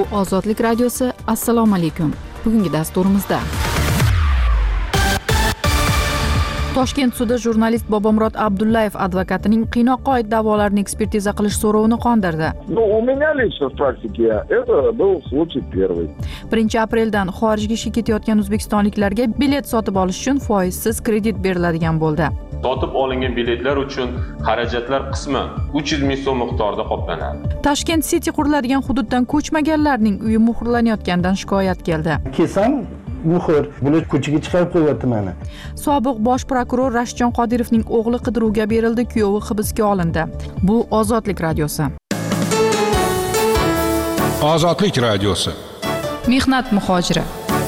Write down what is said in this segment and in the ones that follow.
Bu Ozodlik radiosi. Assalomu alaykum. Bugungi dasturimizda Toshkent sudi jurnalist Bobomurod Abdullayev advokatining qiynoqqa oid da'volarni ekspertiza qilish so'rovini qondirdi. У меня лично в практике это был случай первый. 1 apreldan xorijga ishga ketayotgan o'zbekistonliklarga bilet sotib olish uchun foizsiz kredit beriladigan bo'ldi. Sotib olingan biletlar uchun xarajatlar qisman 300 ming so'm miqdorida qoplanadi. Tashkent City quriladigan hududdan ko'chmaganlarning uyi muhrlanayotganidan shikoyat keldi. Kelsam muhr, bular ko'chaga chiqarib qo'yapti meni. Sobiq bosh prokuror Rashidjon Qodirovning o'g'li qidiruvga berildi, kuyovi hibsga olindi. Bu Ozodlik radiosi. Ozodlik radiosi. Mehnat muhojiri.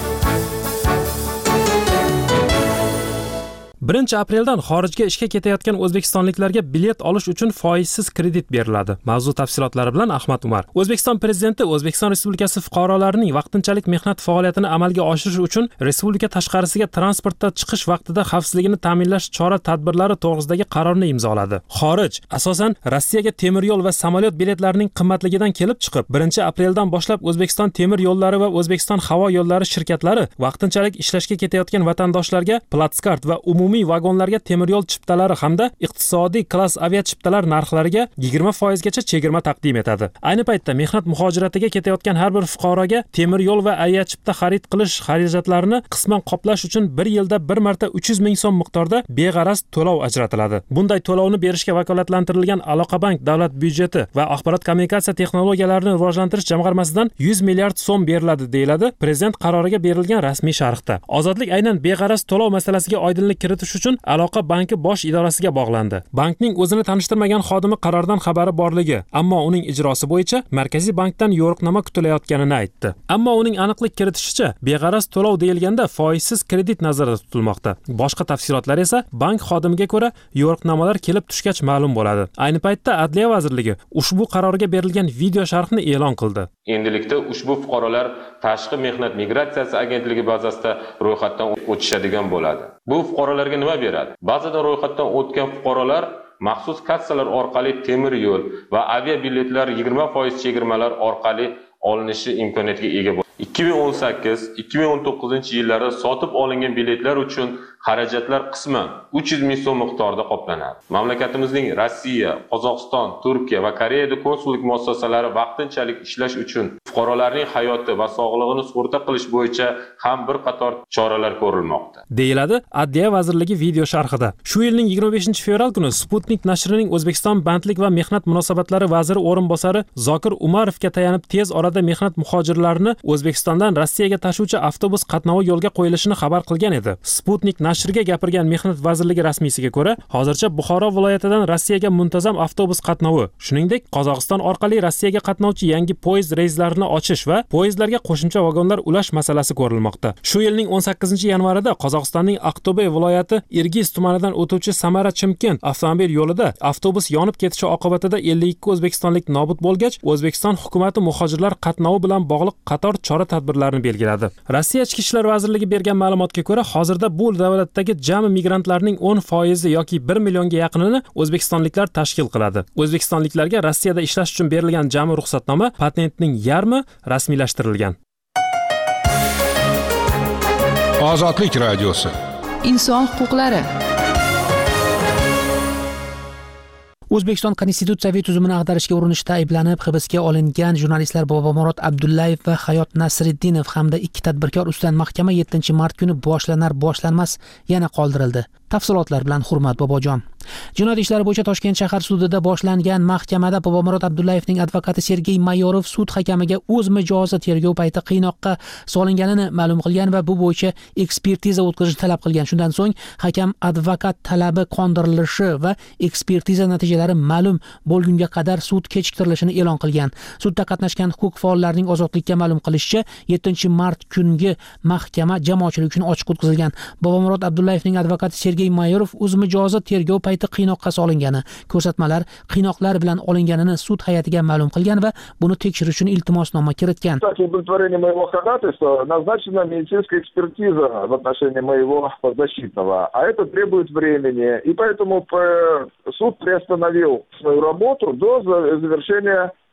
1 apreldan xorijga ishga ketayotgan o'zbekistonliklarga bilet olish uchun foizsiz kredit beriladi. Mavzu tafsilotlari bilan Ahmad Umar. O'zbekiston prezidenti O'zbekiston Respublikasi fuqarolarining vaqtinchalik mehnat faoliyatini amalga oshirish uchun respublika tashqarisiga transportda chiqish vaqtida xavfsizligini ta'minlash chora-tadbirlari to'g'risidagi qarorni imzoladi. Xorij, asosan Rossiyaga temir yo'l va samolyot biletlarining qimmatligidan kelib chiqib, 1 apreldan boshlab O'zbekiston temir yo'llari va O'zbekiston havo yo'llari shirkatlari vaqtinchalik ishlashga ketayotgan vatandoshlarga platskart va umumiy vagonlarga temir yo'l chiptalari hamda iqtisodiy klass aviachiptalar narxlariga 20% gacha chegirma taqdim etadi. Ayni paytda mehnat muhojiratiga ketayotgan har bir fuqaroga temir yo'l va aviachipta xarid qilish xarajatlarini qisman qoplash uchun 1 yilda bir marta 300 ming so'm miqdorida beg'araz to'lov ajratiladi. Bunday to'lovni berishga vakolatlantirilgan Aloqabank davlat byudjeti va axborot kommunikatsiya texnologiyalarini rivojlantirish jamg'armasidan 100 milliard so'm beriladi, deyiladi prezident qaroriga berilgan rasmiy sharhda. Ozodlik aynan beg'araz to'lov masalasiga oydinlik kiritish uchun Aloqa banki bosh idorasiga bog'landi. Bankning o'zini tanishtirmagan xodimi qarordan xabari borligi, ammo uning ijrosi bo'yicha Markaziy bankdan yo'riqnoma kutilayotganini aytdi. Ammo uning aniqlik kiritishicha, beg'araz to'lov deyilganda foizsiz kredit nazarda tutilmoqda. Boshqa tafsilotlar esa bank xodimiga ko'ra yo'riqnomalar kelib tushgach ma'lum bo'ladi. Ayni paytda Adliya vazirligi ushbu qarorga berilgan video sharhni e'lon qildi. Endilikda ushbu fuqarolar Tashqi mehnat migratsiyasi agentligi bazasida ro'yxatdan o'tishadigan bo'ladi. Bu fuqarolarga nima beradi? Ba'zida ro'yxatdan o'tgan fuqarolar maxsus kassalar orqali temir yo'l va avia biletlar 20% chegirmalar orqali olinishi imkoniyatiga ega bo'ladi. 2018-2019 yillarda sotib olingan biletlar uchun xarajatlar qisman 300 ming so'm miqdorida qoplanadi. Mamlakatimizning Rossiya, Qozog'iston, Turkiya va Koreyada konsullik muassasalari vaqtinchalik ishlash uchun fuqarolarning hayoti va sog'lig'ini sug'urta qilish bo'yicha ham bir qator choralar ko'rilmoqda, deyiladi Adliya vazirligi video sharhida. Shu yilning 25 fevral kuni Sputnik nashrining O'zbekiston bandlik va mehnat munosabatlari vaziri o'rinbosari Zokir Umarovga tayanib tez orada mehnat muhojirlarini O'zbekistondan Rossiyaga tashuvchi avtobus qatnovi yo'lga qo'yilishini xabar qilgan edi. Sputnik nashriga gapirgan Mehnat vazirligi rasmiysiga ko'ra, hozircha Buxoro viloyatidan Rossiyaga muntazam avtobus qatnovi, shuningdek Qozog'iston orqali Rossiyaga qatnovchi yangi poyezd reyslarini ochish va poyezdlarga qo'shimcha vagonlar ulash masalasi ko'rilmoqda. Shu yilning 18-yanvarida Qozog'istonning Aqto'be viloyati Irgiz tumanidan o'tuvchi Samara-Chimkent avtomobil yo'lida avtobus yonib ketishi oqibatida 52 o'zbekistonlik nobud bo'lgach, O'zbekiston hukumatı muhojirlar qatnovi bilan bog'liq qator chora-tadbirlarni belgiladi. Rossiya Ichki ishlar vazirligi bergan ma'lumotga ko'ra, hozirda bu davlatdagi jami migrantlarning 10% yoki 1 millionga yaqinini o'zbekistonliklar tashkil qiladi. O'zbekistonliklarga Rossiyada ishlash uchun berilgan jami ruxsatnoma patentning yarmi rasmiylashtirilgan. Ozodlik radiosi. Inson huquqlari. O'zbekiston konstitutsiyaviy tuzumini ag'darishga urinishda ayblanib hibsga olingan jurnalistlar Bobomurod Abdullayev va Hayot Nasriddinov hamda 2 tadbirkor ustidan mahkama 7 mart kuni boshlanmas yana qoldirildi. Tafsilotlar bilan Hurmat Bobojon. Jinoyat ishlari bo'yicha Toshkent shahar sudida boshlangan mahkamada Bobomurod Abdullayevning advokati Sergey Mayorov sud hakamiga o'z mijozi tergov payti qiynoqqa solinganini ma'lum qilgan va bu bo'yicha ekspertiza o'tkazishni talab qilgan. Shundan so'ng hakam advokat talabi qondirilishi va ekspertiza natijalari ma'lum bo'lgunga qadar sud kechiktirilishini e'lon qilgan. Sudda qatnashgan huquq faollarining ozodlikka ma'lum qilishicha 7 mart kungi mahkama jamoatchilik uchun ochiq o'tkazilgan. Bobomurod Abdullayevning advokati Sergey Mayorov o'z mijozi tergov payti qiynoqqa solingani, ko'rsatmalar qiynoqlar bilan olinganini sud hay'atiga ma'lum qilgan va buni tekshirish uchun iltimosnoma kiritgan. Кстати, удовлетворение моего ходатайства назначена медицинская экспертиза в отношении моего подзащитного, а это требует времени, и поэтому суд приостановил свою работу до завершения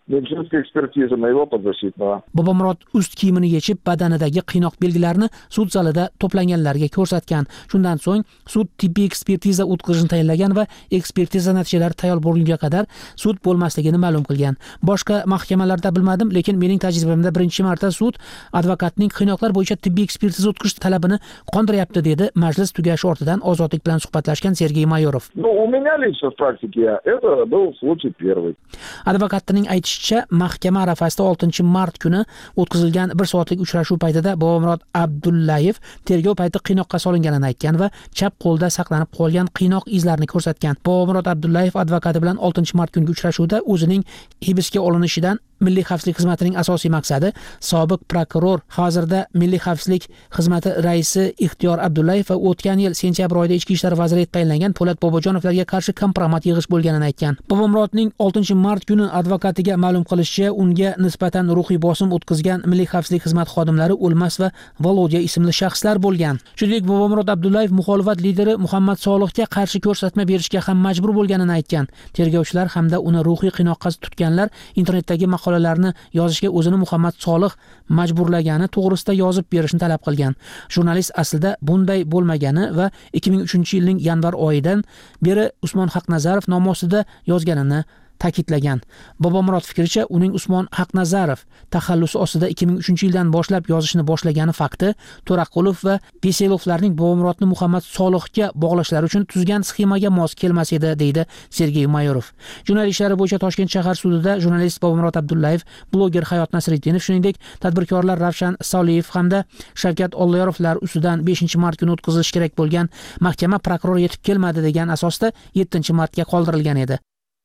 медицинская экспертиза моего подзащитного. Bobomurod ust kiyimini yechib, badanidagi qiynoq belgilarini sud zalida to'planganlarga ko'rsatgan. Shundan so'ng sud tibbiy ekspertiza o'tkazishni tayinlagan va ekspertiza natijalari tayyor bo'lgunga qadar sud bo'lmasligini ma'lum qilgan. Boshqa mahkamalarda bilmadim, lekin mening tajribamda birinchi marta sud advokatning qiynoqlar bo'yicha tibbiy ekspertiza o'tkazish talabini qondiryapti, dedi majlis tugashi ortidan ozodlik bilan suhbatlashgan Sergey Mayorov. Ну, у меня лично в практике это был случай первый. Advokatning aytishicha, mahkama arafasida 6-mart kuni o'tkazilgan 1 soatlik uchrashuv paytida Bobomurod Abdullayev tergov payti qiynoqqa solinganini aytgan va chap qo'lda saqlanib qolgan qiynoq izlarini ko'rsatgan. Bobomurod Abdullayev advokati bilan 6-mart kungi uchrashuvda o'zining hibsga olinishidan Milliy xavfsizlik xizmatining asosiy maqsadi sobiq prokuror, hozirda Milliy xavfsizlik xizmati raisi Ixtiyor Abdullayev va o'tgan yil sentyabr oyida ichki ishlar vaziri etib tayinlangan Po'lat Bobojonovlarga qarshi kompromat yig'ish bo'lganini aytgan. Bobomurodning 6-mart kuni advokatiga ma'lum qilishicha, unga nisbatan ruhiy bosim o'tkazgan Milliy xavfsizlik xizmati xodimlari O'lmas va Volodya ismli shaxslar bo'lgan. Shuningdek, Bobomurod Abdullayev muxolifat lideri Muhammad Solihga qarshi ko'rsatma berishga ham majbur bo'lganini aytgan. Tergovchilar hamda uni ruhiy qiynoqqa tutganlar internetdagi maqolalarni yozishga o'zini Muhammad Solih majburlagani to'g'risida yozib berishni talab qilgan. Jurnalist aslida bunday bo'lmagani va 2003-yilning yanvar oyidan beri Usmon Haqnazarov nomi ostida yozganini ta'kidlagan. Bobomurod fikricha, uning Usmon Haqnazarov taxallusi ostida 2003-yildan boshlab yozishni boshlagani fakti To'raqulov va Beselovlarning Bobomurodni Muhammad Solihga bog'lashlari uchun tuzgan sxemaga mos kelmas edi, deydi Sergey Mayorov. Jinoyat ishlari bo'yicha Toshkent shahar sudida jurnalist Bobomurod Abdullayev, bloger Hayot Nasriddinov, shuningdek tadbirkorlar Ravshan Soliyev hamda Shavkat Olloyorovlar ustidan 5-mart kuni o'tkazilishi kerak bo'lgan mahkama prokuror yetib kelmadi degan asosda 7-martga qoldirilgan edi.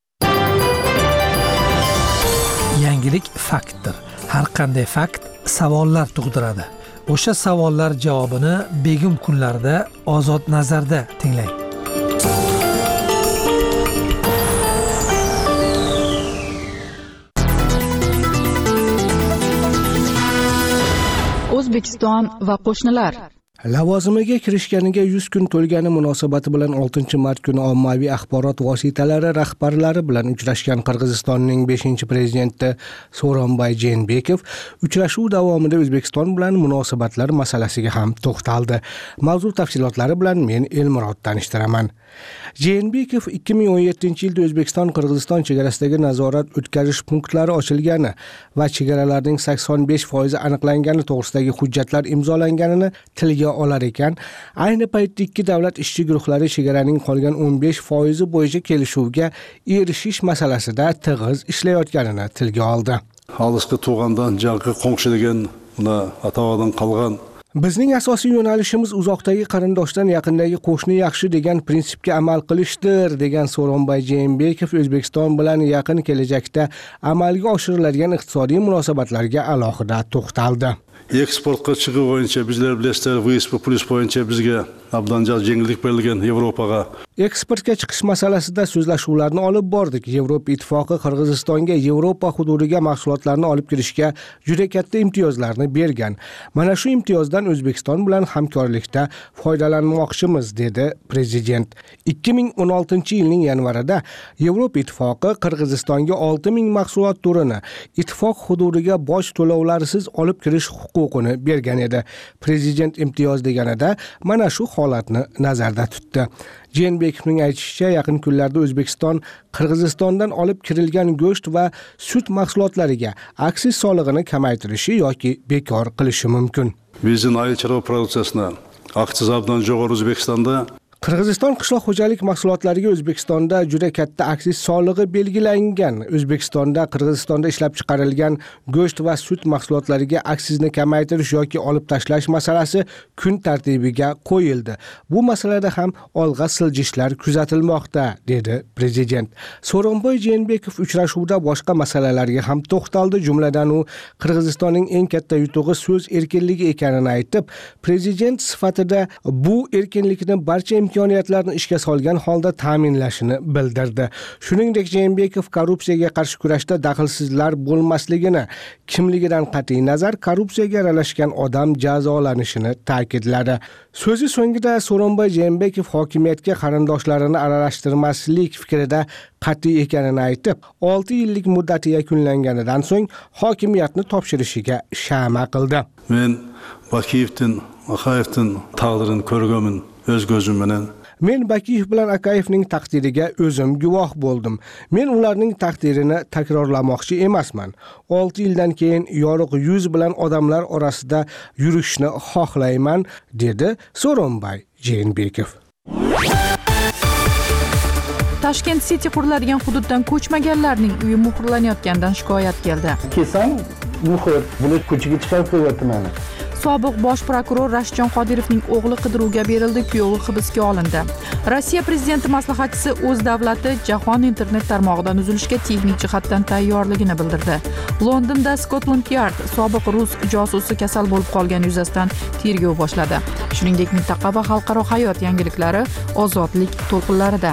Yangilik faktdir. Har qanday fakt savollar tug'diradi. O'sha savollar javobini begim kunlarda Ozod nazarda tinglang. O'zbekiston va qo'shnilar. Lavozimiga kirishganiga 100 kun to'lgani munosabati bilan 6-mart kuni ommaviy axborot vositalari rahbarlari bilan uchrashgan Qirg'izistonning 5-prezidenti Sooronbay Jeenbekov uchrashuv davomida O'zbekiston bilan munosabatlar masalasiga ham to'xtaldi. Mavzu tafsilotlari bilan men Elmurod tanishtiraman. Jeenbekov 2017-yilda O'zbekiston Qirg'iziston chegarasidagi nazorat o'tkazish punktlari ochilgani va chegaralarning 85% aniqlangani to'g'risidagi hujjatlar imzolanganini tilga olar ekan, ayni paytda ikki davlat ishchi guruhlari chegaraning qolgan 15% bo'yicha kelishuvga erishish masalasida tig'iz ishlayotganini tilga oldi. Alışqı tuğandan jarqı qo'ngshi degan buni atavadan qolgan. Bizning asosiy yo'nalishimiz uzoqdagi qarindoshdan yaqindagi qo'shni yaxshi degan prinsipga amal qilishdir, degan Sooronbay Jeenbekov O'zbekiston bilan yaqin kelajakda amalga oshiriladigan iqtisodiy munosabatlarga alohida to'xtaldi. Eksportga chiqib bo'yicha bizlar bilasizlar, VSP+ bo'yicha bizga abdanjal yengillik berilgan Yevropaga. Eksportga chiqish masalasida so'zlashuvlarni olib bordik. Yevropa ittifoqi Qirg'izistonga Yevropa hududiga mahsulotlarni olib kirishga juda katta imtiyozlarni bergan. Mana shu imtiyozdan O'zbekiston bilan hamkorlikda foydalanmoqchimiz, dedi prezident. 2016-yilning yanvarida Yevropa ittifoqi Qirg'izistonga 6000 mahsulot turini ittifoq hududiga boj to'lovlarisiz olib kirish huquqini bergan edi. Prezident imtiyoz deganida mana shu holatni nazarda tutdi. Jeenbekovning aytishicha, yaqin kunlarda O'zbekiston Qirg'izistondan olib kirilgan go'sht va sut mahsulotlariga aksiz solig'ini kamaytirishi yoki bekor qilishi mumkin. Bizning aycharo produksiyasini aksiz abdan jo'g'ri O'zbekistonda Qirg'iziston qishloq xo'jalik mahsulotlariga O'zbekistonda juda katta aksiz solig'i belgilangan. O'zbekistonda Qirg'izistonda ishlab chiqarilgan go'sht va sut mahsulotlariga aksizni kamaytirish yoki olib tashlash masalasi kun tartibiga qo'yildi. Bu masalada ham olg'a siljishlar kuzatilmoqda, dedi prezident. Sooronbay Jeenbekov uchrashuvda boshqa masalalarga ham to'xtaldi. Jumladan u Qirg'izistonning eng katta yutug'i so'z erkinligi ekanini aytib, prezident sifatida bu erkinlikni barcha imkoniyatlarni ishga solgan holda ta'minlashini bildirdi. Shuningdek, Jeenbekov korrupsiyaga qarshi kurashda daxlsizlar bo'lmasligini, kimligidan qat'iy nazar korrupsiyaga aralashgan odam jazolanishini ta'kidladi. So'zi so'ngida So'ronbay Jeenbekov hokimiyatga qarindoshlarini aralashtirmaslik fikrida qat'iy ekanini aytib, 6 yillik muddati yakunlanganidan so'ng hokimiyatni topshirishiga shama qildi. Men Bakiyevdan, Akayevdan taqdirini ko'rganman o'z ko'zim bilan. Men Bakiyev bilan Akayevning taqdiriga o'zim guvoh bo'ldim. Men ularning taqdirini takrorlamoqchi emasman. 6 yildan keyin yorug' yuz bilan odamlar orasida yurishni xohlayman, dedi So'ronbay Jeenbekov. Tashkent City quriladigan hududdan ko'chmaganlarning uyi muhrlanayotganidan shikoyat keldi. Kesam muhr buni ko'chaga chiqarib qo'yapti meni. Sobiq bosh prokuror Rashidjon Qodirovning o'g'li qidiruvga berildi, kuyovi hibsga olindi. Rossiya prezidenti maslahatchisi o'z davlati jahon internet tarmog'idan uzilishga texnik jihatdan tayyorligini bildirdi. Londonda Scotland Yard sobiq rus josusi kasal bo'lib qolgani yuzasidan tergov boshladi. Shuningdek, mintaqa va xalqaro hayot yangiliklari ozodlik to'lqinlarida.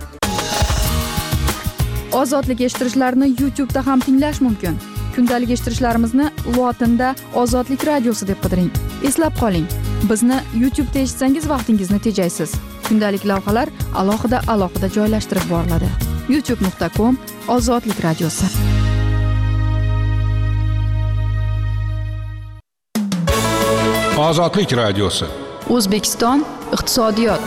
Ozodlik eshittirishlarni YouTube'da ham tinglash mumkin. Kundalik eshittirishlarimizni lotinda Ozodlik radiosi deb qidiring. Eslab qoling, bizni YouTube'da eshitsangiz vaqtingizni tejaysiz. Kundalik lavhalar alohida joylashtirib boriladi. youtube.com/Ozodlik radiosi. Ozodlik radiosi. O'zbekiston iqtisodiyot.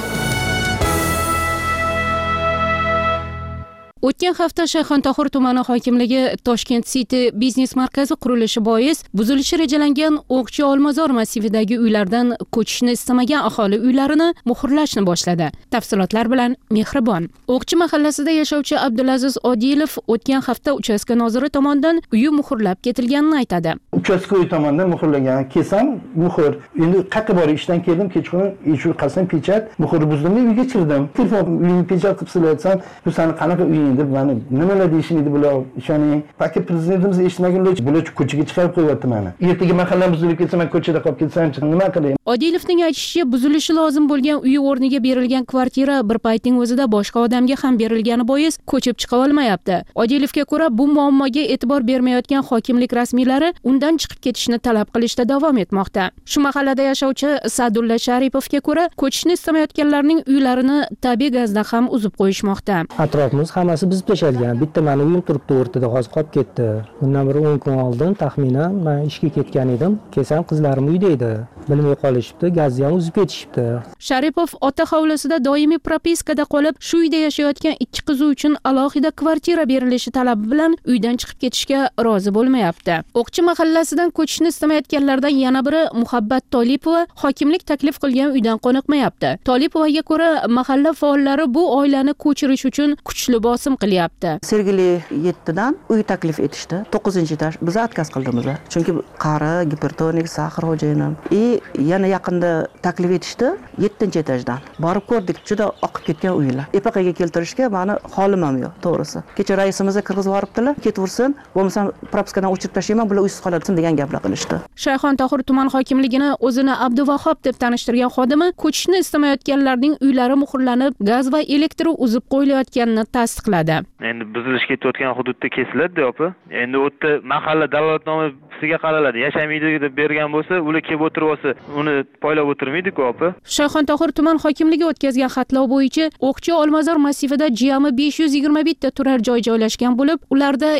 O'tgan hafta Shayxontohur tumani hokimligi Toshkent City biznes markazi qurilishi bois buzilishi rejalangan O'qchi Olmazor massividagi uylardan ko'chishni istamagan aholi uylarini muhrlashni boshladi. Tafsilotlar bilan Mehribon. O'qchi mahallasida yashovchi Abdulaziz Odilov o'tgan hafta uchastka noziri tomonidan uyi muhrlab ketilganini aytadi. Uchastka uyi tomonidan muhrlagan, kesam muhr. Endi qayerga borib ishdan keldim, kechqurun eshik qasam pechat, muhr buzdimda uyga kirdim. Telefon uyni pechat qilib silayotsan, bu sani qanaqa uying deb meni nimalar deyishini bular ishoning. Balki prezidentimiz eshitmaganlar bular ko'chaga chiqarib qo'yapti meni. Ertaga mahallam buzilib ketsa, men ko'chada qolib ketsam, nima qilay? Odilovning aytishicha, buzilishi lozim bo'lgan uyi o'rniga berilgan kvartira bir paytning o'zida boshqa odamga ham berilgani bois ko'chib chiqa olmayapti. Odilovga ko'ra, bu muammoga e'tibor bermayotgan hokimlik rasmiylari undan chiqib ketishni talab qilishda davom etmoqda. Shu mahallada yashovchi Sadulla Sharipovga ko'ra, ko'chishni istamayotganlarning uylarini tabiiy gazdan ham uzib qo'yishmoqda. Atrofimiz hammasi biz tashalgan. Bitta meni uyim turibdi o'rtada, hozir qolib ketdi. Bundan bir 10 kun oldin taxminan men ishga ketgan edim. Kelsam qizlarim uyda edi. Bilmay qolishibdi, gazni ham uzib ketishibdi. Sharipov ota hovlisida doimiy propiskada qolib, shu uyda yashayotgan 2 qizi uchun alohida kvartira berilishi talabi bilan uydan chiqib ketishga rozi bo'lmayapti. O'qchi mahallasidan ko'chishni istamayotganlardan yana biri Muhabbat Tolipova hokimlik taklif qilgan uydan qoniqmayapti. Tolipovaga ko'ra, mahalla faollari bu oilani ko'chirish uchun kuchli bosim qilyapti. Sergeli 7dan uy taklif etishdi. 9-etaj biz отказ qildimiz. Chunki qari, gipertonik, sahar xo'jayinim. Yana yaqinda taklif etishdi 7-etajdan. Borib ko'rdik, juda oqib ketgan uylar. Epaqaga keltirishga meni holim ham yo'q, to'g'risi. Kecha raisimizga kirgizib yuboribdilar, ketversin, bo'lmasa propiskadan o'chirib tashlayman, bular uysiz qoladi degan gaplar qilishdi. Shayxontohur tuman hokimligini o'zini Abduvahhab deb tanishtirgan xodimi ko'chishni istamayotganlarning uylari muhrlanib, gaz va elektr uzib qo'yilayotganini tasdiqladi. Endi buzilish ketayotgan hududda kesiladi, opa. Endi u yerda mahalla dalolatnomasiga qaraladi. Yashamaydi deb bergan bo'lsa, ular kelib o'tirib olsa, uni poylab o'tirmaydi-ku, opa. Shayxontohur tuman hokimligi o'tkazgan xatlov bo'yicha O'qchi Olmazor massivida jami 521 ta turar joy joylashgan bo'lib, ularda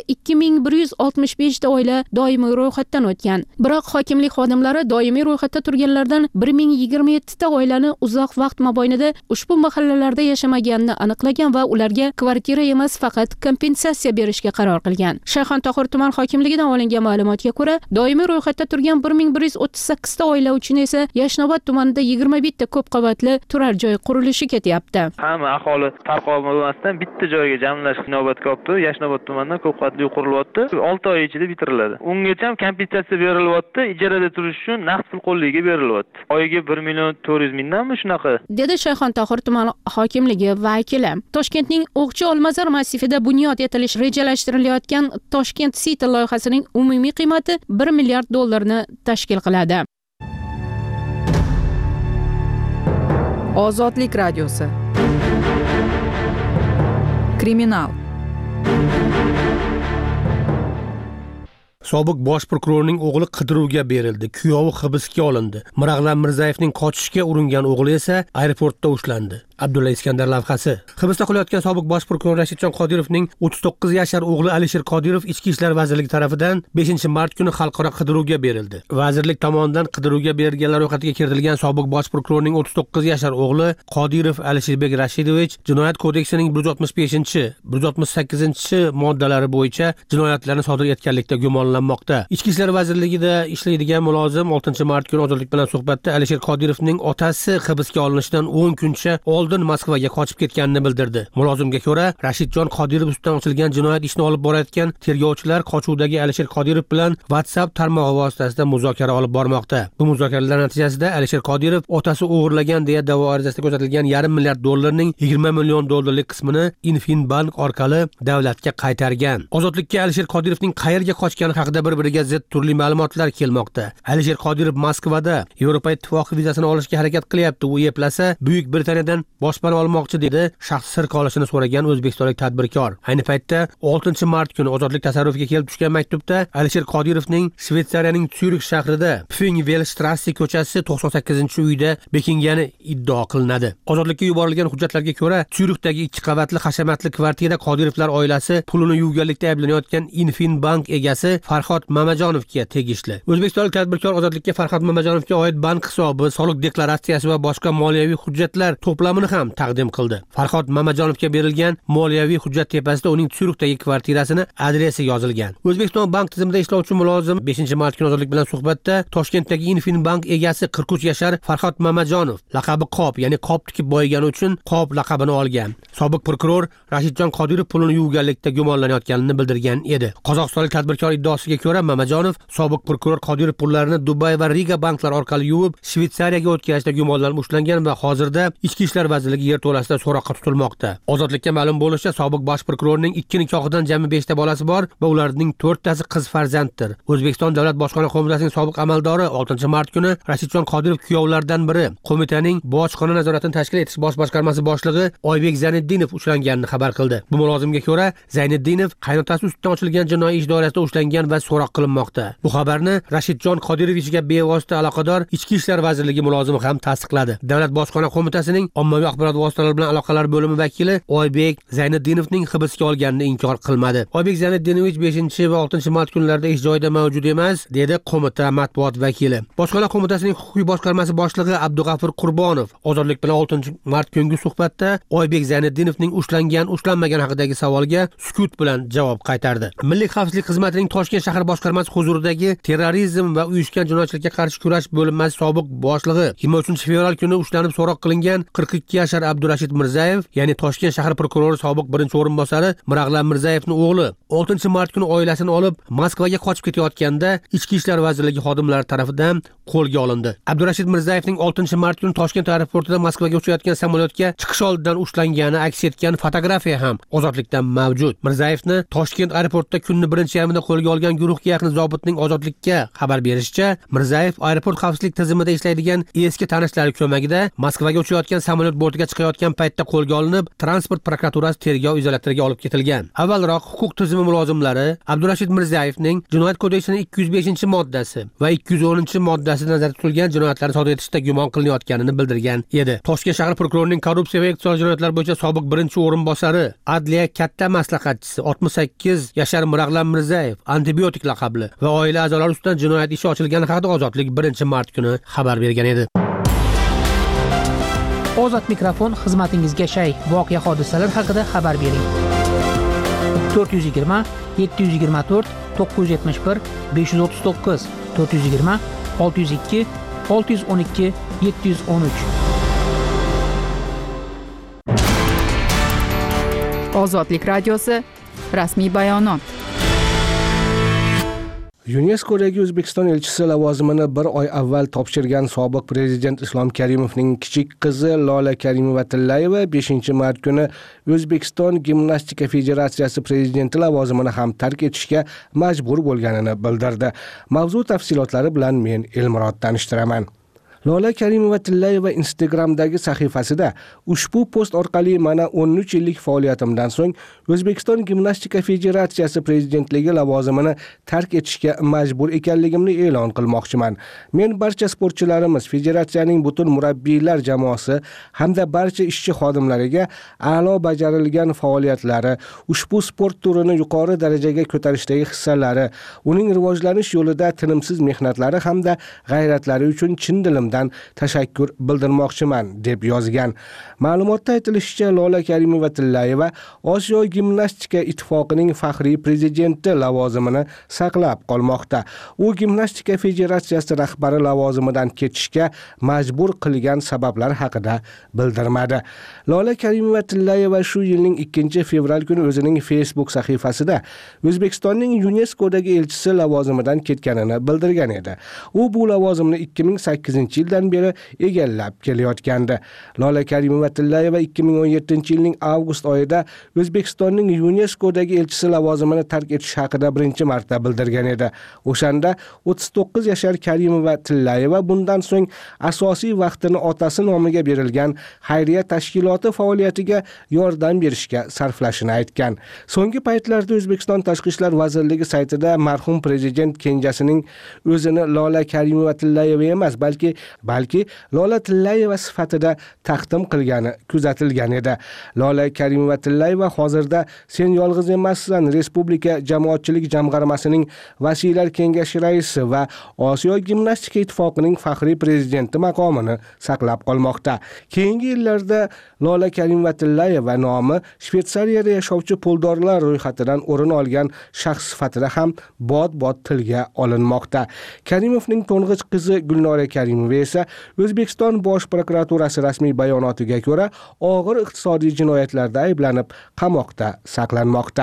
2165 ta oila doimiy ro'yxatdan o'tgan. Biroq hokimlik xodimlari doimiy ro'yxatda turganlardan 1027 ta oilani uzoq vaqt mobaynida ushbu mahallalarda yashamaganini aniqlagan va ularga kvartira emas, faqat kompensatsiya berishga qaror qilgan. Shayxontohur tuman hokimligidan olingan ma'lumotga ko'ra, doimiy ro'yxatda turgan 1138 ta oila uchun esa Yashnobod tumanida 21 ta ko'p qavatli turar joy qurilishi ketyapti. Hamma aholi tarqalmasdan bitta joyga jamlash inobatga olibdi. Yashnobod tumanidan ko'p qavatli uy qurilyapti. 6 oy ichida bitiriladi. Ungacha ham kompensatsiya berilyapti, ijarada turish uchun naqd pul qo'lligiga berilyapti. Oyiga 1.400.000danmi shunaqa? Dedi Shayxontohur tuman hokimligi vakili. Toshkentning O'qchi Olmazor massivida bunyod etilish rejalashtirilayotgan Toshkent City loyihasining umumiy qiymati $1 milliard tashkil qiladi. Ozodlik radiosi. Kriminal. Sobiq bosh prokurorning o'g'li qidiruvga berildi. Kuyovi hibsga olindi. Mirag'lan Mirzayevning qochishga uringan o'g'li esa aeroportda ushlandi. Abdulla Iskandar lavhasi. Hibsda qolayotgan sobiq bosh prokuror Rashidjon Qodirovning 39 yashar o'g'li Alisher Qodirov Ichki ishlar vazirligi tomonidan 5-mart kuni xalqaro qidiruvga berildi. Vazirlik tomonidan qidiruvga berilganlar ro'yxatiga kiritilgan sobiq bosh prokurorning 39 yashar o'g'li Qodirov Alisherbek Rashidovich Jinoyat kodeksining 165-168 moddalari bo'yicha jinoyatlarni sodir etganlikda gumonlanmoqda. Ichki ishlar vazirligida ishlaydigan mulozim 6-mart kuni Ozodlik bilan suhbatda Alisher Qodirovning otasi hibsga olinishidan 10 kuncha oldin Moskvaga qochib ketganini bildirdi. Mulozimga ko'ra, Rashidjon Qodirov ustidan ochilgan jinoyat ishini olib borayotgan tergovchilar qochuvdagi Alisher Qodirov bilan WhatsApp tarmog'i vositasida muzokara olib bormoqda. Bu muzokaralar natijasida Alisher Qodirov otasi o'g'irlagan deya da'vo arizasida ko'rsatilgan $500 million $20 million qismini Infinbank orqali davlatga qaytargan. Ozodlikka Alisher Qodirovning qayerga qochgani haqida bir-biriga zid turli ma'lumotlar kelmoqda. Alisher Qodirov Moskvada Yevropa Ittifoqi vizasini olishga harakat qilyapti. U eplasa Buyuk Britaniyadan boshpana olmoqchi dedi shaxsi sir qolishini so'ragan o'zbekistonlik tadbirkor. Ayni paytda 6-mart kuni Ozodlik tasarrufiga kelib tushgan maktubda Alisher Qodirovning Shveysariyaning Syurix shahrida Pfingvelstrasse ko'chasi 98-uyda bekingani iddio qilinadi. Ozodlikka yuborilgan hujjatlarga ko'ra, Syurixdagi 2 qavatli hashamatli kvartira Qodirovlar oilasi pulini yuvganlikda ayblanayotgan Infinbank egasi Farhod Mamajonovga tegishli. O'zbekistonlik tadbirkor Ozodlikka Farhod Mamajonovga oid bank hisobi, soliq deklaratsiyasi va boshqa moliyaviy hujjatlar to'plamini ham taqdim qildi. Farhod Mamajonovga berilgan moliyaviy hujjat tepasida uning Syurixdagi kvartirasini adresi yozilgan. O'zbekiston bank tizimida ishlovchi mulozim 5-mart kuni Ozodlik bilan suhbatda Toshkentdagi Infinbank egasi 43 yashar Farhod Mamajonov laqabi Qop, ya'ni qop tikib boyigani uchun Qop laqabini olgan. Sobiq prokuror Rashidjon Qodirov pulini yuvganlikda gumonlanayotganini bildirgan edi. Qozog'istonlik tadbirkor iddaosiga ko'ra, Mamajonov sobiq prokuror Qodirov pullarini Dubay va Riga banklar orqali yuvib, Shveysariyaga o'tkazishda gumonlanib ushlangan va hozirda Ichki ishlar vazirligi yerto'lasida so'roqqa tutilmoqda. Ozodlikka ma'lum bo'lishicha, sobiq bosh prokurorning 2 nikohidan jami 5 ta bolasi bor va ularning 4 tasi qiz farzanddir. O'zbekiston Davlat bojxona qo'mitasining sobiq amaldori 6-mart kuni Rashidjon Qodirov kuyovlaridan biri qo'mitaning bojxona nazoratini tashkil etish bosh boshqarmasi boshlig'i Oybek Zayniddinov ushlanganini xabar qildi. Bu mulozimga ko'ra, Zayniddinov qaynotasi ustidan ochilgan jinoiy ish doirasida ushlangan va so'roq qilinmoqda. Bu xabarni Rashidjon Qodirovichga bevosita aloqador Ichki ishlar vazirligi mulozimi ham tasdiqladi. Davlat bojxona qo'mitasining ommaviy axborot vositalari bilan aloqalar bo'limi vakili Oybek Zayniddinovning hibsga olganini inkor qilmadi. Oybek Zayniddinovich 5 va 6-mart kunlarida ish joyida mavjud emas, dedi qo'mita matbuot vakili. Bojxona qo'mitasining huquqiy boshqarmasi boshlig'i Abdug'afur Qurbonov Ozodlik bilan 6-mart kungi suhbatda Oybek Zayniddinovning ushlanmagan haqidagi savolga sukut bilan javob qaytardi. Milliy xavfsizlik xizmatining Toshkent shahar boshqarmasi huzuridagi terrorizm va uyushgan jinoyatchilikka qarshi kurash bo'linmasi sobiq boshlig'i 23-fevral kuni ushlanib so'roq qilingan 42 yashar Abdurashid Mirzayev, ya'ni Toshkent shahar prokurori sobiq birinchi o'rinbosari Mirag'lan Mirzayevning o'g'li 6-mart kuni oilasini olib Moskvaga qochib ketayotganda Ichki ishlar vazirligi xodimlari tomonidan qo'lga olindi. Abdurashid Mirzayevning 6-mart kuni Toshkent aeroportida Moskvaga uchayotgan samolyotga chiqish oldidan ushlangani aks etgan fotografiya ham Ozodlikda mavjud. Mirzayevni Toshkent aeroportida kunning birinchi yarmida qo'lga olgan guruhga yaqin zobitning Ozodlikka xabar berishicha, Mirzayev aeroport xavfsizlik tizimida ishlaydigan eski tanishlari ko'magida Moskvaga uchayotgan samolyot bortiga chiqayotgan paytda qo'lga olinib, transport prokuraturasi tergov izolyatoriga olib ketilgan. Avvalroq huquq tizimi mulozimlari Abdurashid Mirzayevning Jinoyat kodeksining 205-moddasi va 210-moddasida nazarda tutilgan jinoyatlarni sodir etishda gumon qilinayotganini bildirgan edi. Toshkent shahar prokurorining korrupsiya va iqtisodiy jinoyatlar bo'yicha sobiq birinchi o'rinbosari, adliya katta maslahatchisi 68 yashar Mirag'lan Mirzayev antibiotik laqabli va oila a'zolari ustidan jinoyat ishi ochilgani haqida Ozodlik 1-mart kuni xabar bergan edi. Ozod mikrofon xizmatingizga shay. Voqea hodisalar haqida xabar bering. 420 724 971 539 420 602 612 713. Ozodlik radiosi rasmiy bayonot. UNESCOdagi O'zbekiston elchisi lavozimini 1 oy avval topshirgan sobiq prezident Islom Karimovning kichik qizi Lola Karimova-Tillayeva 5-mart kuni O'zbekiston Gimnastika Federatsiyasi prezidenti lavozimini ham tark etishga majbur bo'lganini bildirdi. Mavzu tafsilotlari bilan men Elmurod tanishtiraman. Lola Karimova-Tillayeva Instagramdagi sahifasida ushbu post orqali mana 13 yillik faoliyatimdan so'ng O'zbekiston Gimnastika Federatsiyasi prezidentligi lavozimini tark etishga majbur ekanligimni e'lon qilmoqchiman. Men barcha sportchilarimiz, federatsiyaning butun murabbiylar jamoasi hamda barcha ishchi xodimlariga a'lo bajarilgan faoliyatlari, ushbu sport turini yuqori darajaga ko'tarishdagi hissalari, uning rivojlanish yo'lida tinimsiz mehnatlari hamda g'ayratlari uchun chin dilimdan tashakkur bildirmoqchiman deb yozgan. Ma'lumotda aytilishicha, Lola Karimova-Tillayeva Osiyo Gimnastika ittifoqining faxriy prezidenti lavozimini saqlab qolmoqda. U Gimnastika Federatsiyasi rahbari lavozimidan ketishga majbur qilgan sabablar haqida bildirmadi. Lola Karimova-Tillayeva shu yilning 2-fevral kuni o'zining Facebook sahifasida O'zbekistonning UNESCOdagi elchisi lavozimidan ketganini bildirgan edi. U bu lavozimni 2008-yildan beri egallab kelayotgandi. Lola Karimova-Tillayeva 2017-yilning avgust oyida O'zbekistonning UNESCOdagi elchisi lavozimini tark etish haqida birinchi marta bildirgan edi. O'shanda 39 yashar Karimova-Tillayeva bundan so'ng asosiy vaqtini otasi nomiga berilgan xayriya tashkiloti faoliyatiga yordam berishga sarflashini aytgan. So'nggi paytlarda O'zbekiston Tashqi ishlar vazirligi saytida marhum prezident kenjasining o'zini Lola Karimova-Tillayeva emas, balki Lola Tillayeva sifatida taqdim qilgani kuzatilgan edi. Lola Karimova-Tillayeva hozirda Sen yolg'iz emassan Respublika jamoatchilik jamg'armasining Vasiylar kengashi raisi va Osiyo Gimnastika ittifoqining faxriy prezidenti maqomini saqlab qolmoqda. Keyingi yillarda Lola Karimova-Tillayeva nomi Shveysariyada yashovchi puldorlar ro'yxatidan o'rin olgan shaxs sifatida ham bot tilga olinmoqda. Karimovning to'ng'ich qizi Gulnora Karimova esa O'zbekiston Bosh prokuraturasi rasmiy bayonotiga ko'ra og'ir iqtisodiy jinoyatlarda ayblanib qamoqda saqlanmoqda.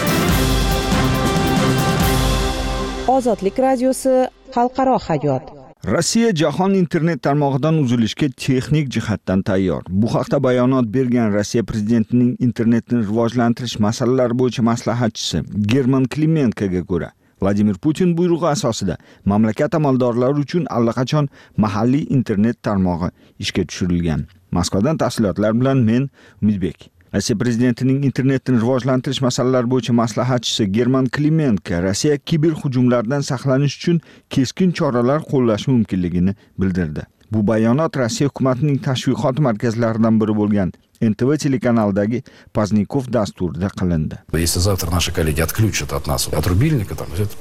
Ozodlik radiosi xalqaro hayot. Rossiya jahon internet tarmog'idan uzilishga texnik jihatdan tayyor. Bu haqda bayonot bergan Rossiya prezidentining internetni rivojlantirish masalalari bo'yicha maslahatchisi German Klimenkoga ko'ra, Vladimir Putin buyrug'i asosida mamlakat amaldorlari uchun allaqachon mahalliy internet tarmog'i ishga tushirilgan. Moskvadan tafsilotlar bilan men Umidbek. Rossiya prezidentining internetni rivojlantirish masalalari bo'yicha maslahatchisi German Klimenko Rossiya kiberhujumlardan saqlanish uchun keskin choralar qo'llashi mumkinligini bildirdi. Bu bayonot Rossiya hukumatining tashviqot markazlaridan biri bo'lgan NTV telekanalidagi Paznikov dasturida qilindi. Если завтра наши коллеги отключат от нас от рубильника,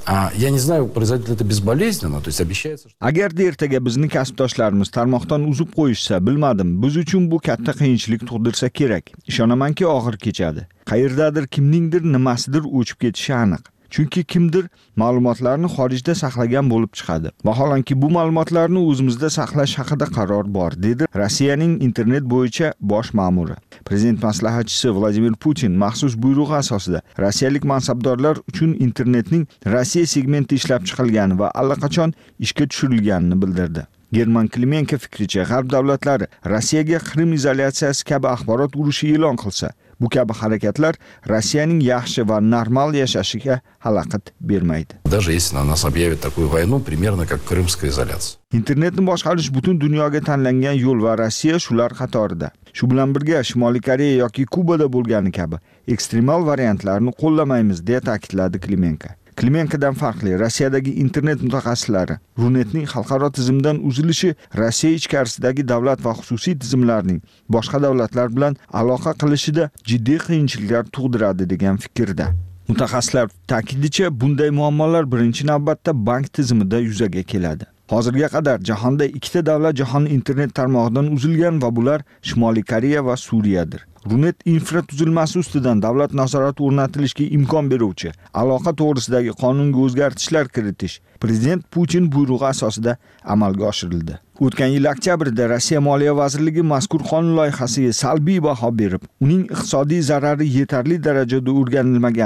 я не знаю, произойдет ли это безболезненно, то есть обещается, что... Agar ertaga bizni kasbdoshlarimiz tarmoqdan uzib qo'yishsa, bilmadim, biz uchun bu katta qiyinchilik tug'dirsa kerak. Ishonamanki, og'ir kechadi. Qayerdadir kimningdir nimasidir o'chib ketishi aniq. Chunki kimdir ma'lumotlarni xorijda saqlagan bo'lib chiqadi. Vaholanki bu ma'lumotlarni o'zimizda saqlash haqida qaror bor, dedi Rossiyaning internet bo'yicha bosh ma'muri. Prezident maslahatchisi Vladimir Putin maxsus buyrug'i asosida rossiyalik mansabdorlar uchun internetning Rossiya segmenti ishlab chiqilgani va allaqachon ishga tushirilganini bildirdi. German Klimenko fikricha, G'arb davlatlari Rossiyaga Qrim izolyatsiyasi kabi axborot urushi e'lon qilsa, bu kabi harakatlar Rossiyaning yaxshi va normal yashashiga xalaqit bermaydi. Даже если на нас объявят такую войну, примерно как Крымская изоляция. Internetni boshqarish butun dunyoga tanlangan yo'l va Rossiya shular qatorida. Shu bilan birga Shimoliy Koreya yoki Kubada bo'lgani kabi ekstremal variantlarni qo'llamaymiz, deya ta'kidladi Klimenko. Klimenkodan farqli Rossiyadagi internet mutaxassislari Runetning xalqaro tizimdan uzilishi Rossiya ichkarisidagi davlat va xususiy tizimlarning boshqa davlatlar bilan aloqa qilishida jiddiy qiyinchiliklar tug'diradi degan fikrda. Mutaxassislar ta'kidlicha, bunday muammolar birinchi navbatda bank tizimida yuzaga keladi. Hozirga qadar jahonda 2 davlat jahon internet tarmog'idan uzilgan va bular Shimoliy Koreya va Suriyadir. Runet infratuzilmasi ustidan davlat nazorati o'rnatilishiga imkon beruvchi aloqa to'g'risidagi qonunga o'zgartishlar kiritish prezident Putin buyrug'i asosida amalga oshirildi. O'tgan yil oktyabrda Rossiya Moliya vazirligi mazkur qonun loyihasiga salbiy baho berib, uning iqtisodiy zarari yetarli darajada o'rganilmagani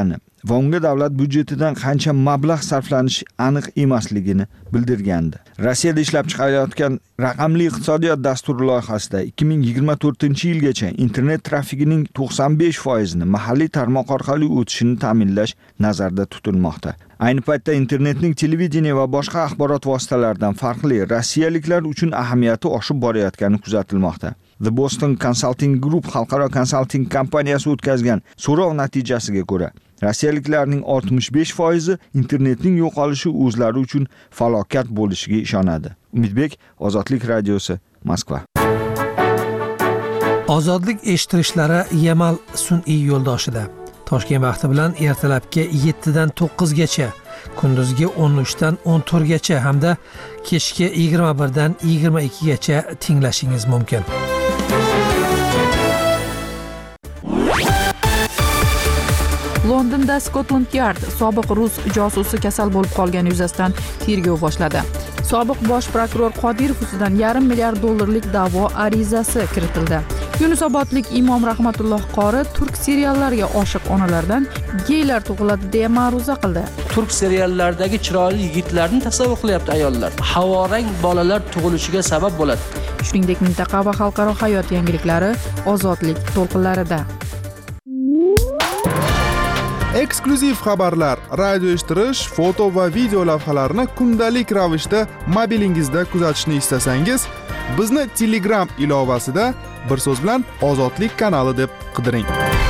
va unga davlat byudjetidan qancha mablag' sarflanishi aniq emasligini bildirgandi. Rossiyada ishlab chiqarilayotgan raqamli iqtisodiyot dasturi loyihasida 2024-yilgacha internet trafikining 95% mahalliy tarmoq orqali o'tishini ta'minlash nazarda tutilmoqda. Ayni paytda internetning televideniya va boshqa axborot vositalaridan farqli rossiyaliklar uchun ahamiyati oshib borayotgani kuzatilmoqda. The Boston Consulting Group xalqaro konsalting kompaniyasi o'tkazgan so'rov natijasiga ko'ra, rossiyaliklarning 65% internetning yo'qolishi o'zlari uchun falokat bo'lishiga ishonadi. Umidbek, Ozodlik radiosi, Moskva. Ozodlik eshittirishlari Yamal sun'iy yo'ldoshida. Toshkent vaqti bilan ertalabki 7 dan 9 gacha, kunduzgi 13 dan 14 gacha hamda kechki 21 dan 22 gacha tinglashingiz mumkin. Londonda Scotland Yard sobiq rus josusi kasal bo'lib qolgani yuzasidan tergov boshladi. Sobiq bosh prokuror Qodirov ustidan $500 million da'vo arizasi kiritildi. Yunusobodlik Imom Rahmatulloh qori turk seriallariga oshiq onalardan geylar tug'iladi deya ma'ruza qildi. Turk seriallaridagi chiroyli yigitlarni tasavvur qilyapti ayollar. Havorang bolalar tug'ilishiga sabab bo'ladi. Shuningdek, mintaqa va xalqaro hayot yangiliklari Ozodlik to'lqinlarida. Eksklyuziv xabarlar, radio eshittirish, foto va video lavhalarni kundalik ravishda mobilingizda kuzatishni istasangiz, bizni Telegram ilovasida bir so'z bilan Ozodlik kanali deb qidiring.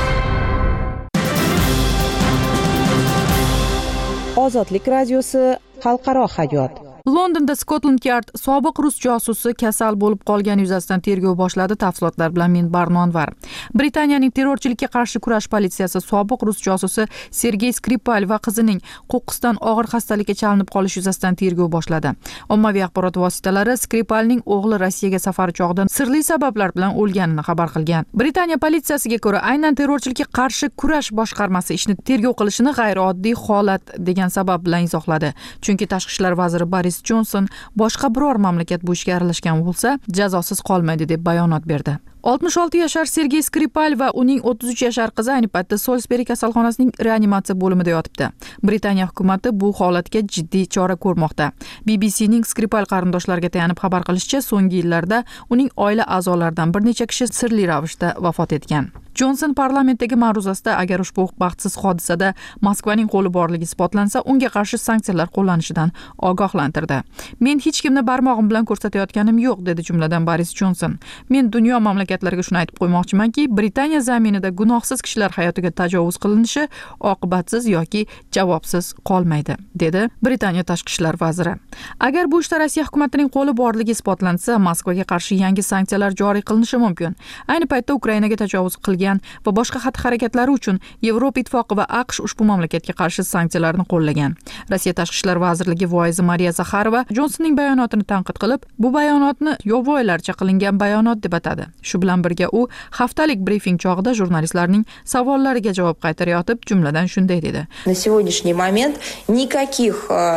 Ozodlik radiosi, xalqaro hayot. Londonda Scotland Yard sobiq rus josusi kasal bo'lib qolgani yuzasidan tergov boshladi. Tafsilotlar bilan men Barnonvar. Britaniyaning terrorchilikka qarshi kurash politsiyasi sobiq rus josusi Sergey Skripal va qizining qo'qqisdan og'ir xastalikka chalinib qolishi yuzasidan tergov boshladi. Ommaviy axborot vositalari Skripalning o'g'li Rossiyaga safari chog'ida sirli sabablar bilan o'lganini xabar qilgan. Britaniya politsiyasiga ko'ra, aynan terrorchilikka qarshi kurash boshqarmasi ishni tergov qilishini g'ayrioddiy holat degan sabab bilan izohladi. Chunki tashqi ishlar vaziri Boris Johnson boshqa biror mamlakat bu ishga aralashgan bo'lsa, jazosiz qolmaydi deb bayonot berdi. 66 yashar Sergey Skripal va uning 33 yashar qizi ayni paytda Salisbury kasalxonasining reanimatsiya bo'limida yotibdi. Britaniya hukumati bu holatga jiddiy chora ko'rmoqda. BBCning Skripal qarindoshlariga tayanib xabar qilishicha, so'nggi yillarda uning oila a'zolaridan bir necha kishi sirli ravishda vafot etgan. Johnson parlamentdagi ma'ruzasida agar ushbu baxtsiz hodisada Moskvaning qo'li borligi isbotlansa, unga qarshi sanksiyalar qo'llanishidan ogohlantirdi. Men hech kimni barmog'im bilan ko'rsatayotganim yo'q, dedi jumladan Boris Johnson. Men dunyo mamlakatlariga shuni aytib qo'ymoqchimanki, Britaniya zaminida gunohsiz kishilar hayotiga tajovuz qilinishi oqibatsiz yoki javobsiz qolmaydi, dedi Britaniya tashqi ishlar vaziri. Agar bu ishda Rossiya hukumatining qo'li borligi isbotlansa, Moskvaga qarshi yangi sanksiyalar joriy qilinishi mumkin. Ayni paytda Ukrainaga tajovuz qilgan va boshqa xatti-harakatlari uchun Yevropa ittifoqi va AQSh ushbu mamlakatga qarshi sanksiyalarni qo'llagan. Rossiya tashqi ishlar vazirligi voizi Mariya Zaxarova Johnsonning bayonotini tanqid qilib, bu bayonotni yovvoyilarcha qilingan bayonot deb atadi. Shu bilan birga u haftalik brifing chog'ida jurnalistlarning savollariga javob qaytarayotib, jumladan shunday dedi: На сегодняшний момент никаких